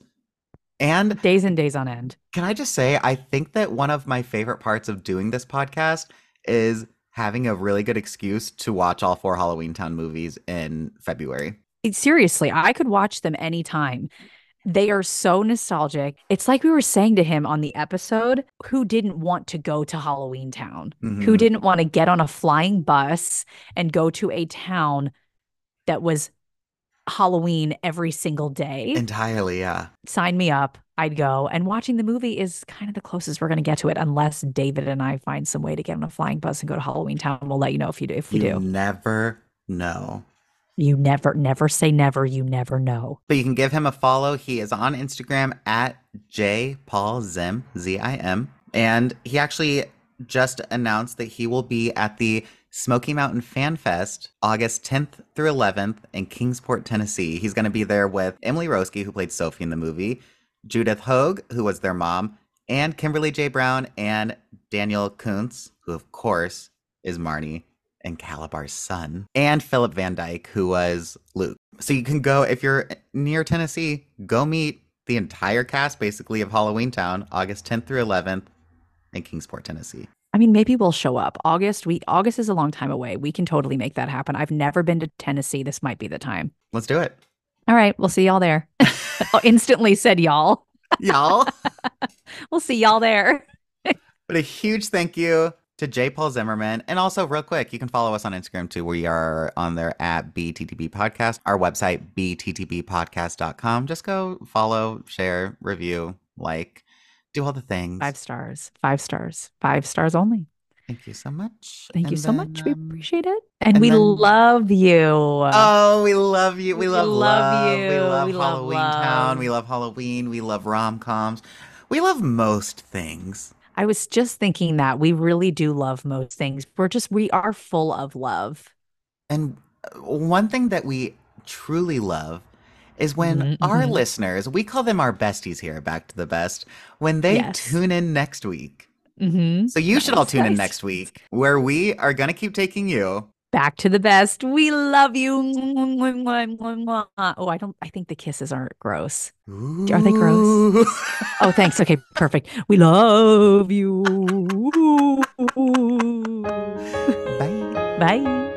[SPEAKER 2] And
[SPEAKER 3] Days and days on end.
[SPEAKER 2] can I just say, I think that one of my favorite parts of doing this podcast is having a really good excuse to watch all four Halloween Town movies in February.
[SPEAKER 3] It- seriously, I could watch them anytime. They are so nostalgic. It's like we were saying to him on the episode, who didn't want to go to Halloween Town? Who
[SPEAKER 2] Mhm.
[SPEAKER 3] didn't want to get on a flying bus and go to a town that was Halloween every single day?
[SPEAKER 2] Entirely, yeah.
[SPEAKER 3] Sign me up. I'd go. And watching the movie is kind of the closest we're going to get to it, unless David and I find some way to get on a flying bus and go to Halloween Town. We'll let you know if you do. If we
[SPEAKER 2] You
[SPEAKER 3] do,
[SPEAKER 2] never know.
[SPEAKER 3] you never, never say never. You never know.
[SPEAKER 2] But you can give him a follow. He is on Instagram at J Paul Zim, Z I M. And he actually just announced that he will be at the Smoky Mountain Fan Fest August tenth through eleventh in Kingsport, Tennessee. He's going to be there with Emily Roski, who played Sophie in the movie, Judith Hogue, who was their mom, and Kimberly J. Brown and Daniel Kuntz, who of course is Marnie and Calabar's son, and Philip Van Dyke, who was Luke. So you can go, if you're near Tennessee, go meet the entire cast basically of Halloween Town August tenth through eleventh in Kingsport, Tennessee.
[SPEAKER 3] I mean, maybe we'll show up. August, we August is a long time away. We can totally make that happen. I've never been to Tennessee. This might be the time.
[SPEAKER 2] Let's do it.
[SPEAKER 3] All right, we'll see y'all there. Oh, instantly said y'all.
[SPEAKER 2] Y'all.
[SPEAKER 3] We'll see y'all there.
[SPEAKER 2] But a huge thank you to J. Paul Zimmerman. And also, real quick, you can follow us on Instagram too. We are on there at B T T B Podcast. Our website, b t t b podcast dot com. Just go follow, share, review, like, do all the things.
[SPEAKER 3] Five stars. Five stars. Five stars only.
[SPEAKER 2] Thank you so much.
[SPEAKER 3] Thank you
[SPEAKER 2] And
[SPEAKER 3] so
[SPEAKER 2] then,
[SPEAKER 3] much. We
[SPEAKER 2] um,
[SPEAKER 3] appreciate it. And,
[SPEAKER 2] and
[SPEAKER 3] we
[SPEAKER 2] then-
[SPEAKER 3] love you.
[SPEAKER 2] Oh, we love you. We
[SPEAKER 3] We
[SPEAKER 2] love
[SPEAKER 3] love
[SPEAKER 2] love. We
[SPEAKER 3] you.
[SPEAKER 2] love
[SPEAKER 3] We love
[SPEAKER 2] Halloween Town.
[SPEAKER 3] love.
[SPEAKER 2] We love Halloween. We love rom-coms. We love most things.
[SPEAKER 3] I was just thinking that we really do love most things. We're just, we are full of love.
[SPEAKER 2] And uh, one thing that we truly love is when
[SPEAKER 3] Mhm,
[SPEAKER 2] our
[SPEAKER 3] mhm.
[SPEAKER 2] listeners, we call them our besties here at Back to the Best, when they
[SPEAKER 3] Yes.
[SPEAKER 2] tune in next week.
[SPEAKER 3] Mm-hmm.
[SPEAKER 2] So you should all
[SPEAKER 3] Nice,
[SPEAKER 2] tune in
[SPEAKER 3] nice.
[SPEAKER 2] next week, where we are going to keep taking you.
[SPEAKER 3] Back to the best. We love you. Oh, I don't, I think the kisses aren't gross. Are they gross?
[SPEAKER 2] Ooh.
[SPEAKER 3] Oh, thanks. Okay, perfect. We love you.
[SPEAKER 2] Bye.
[SPEAKER 3] Bye.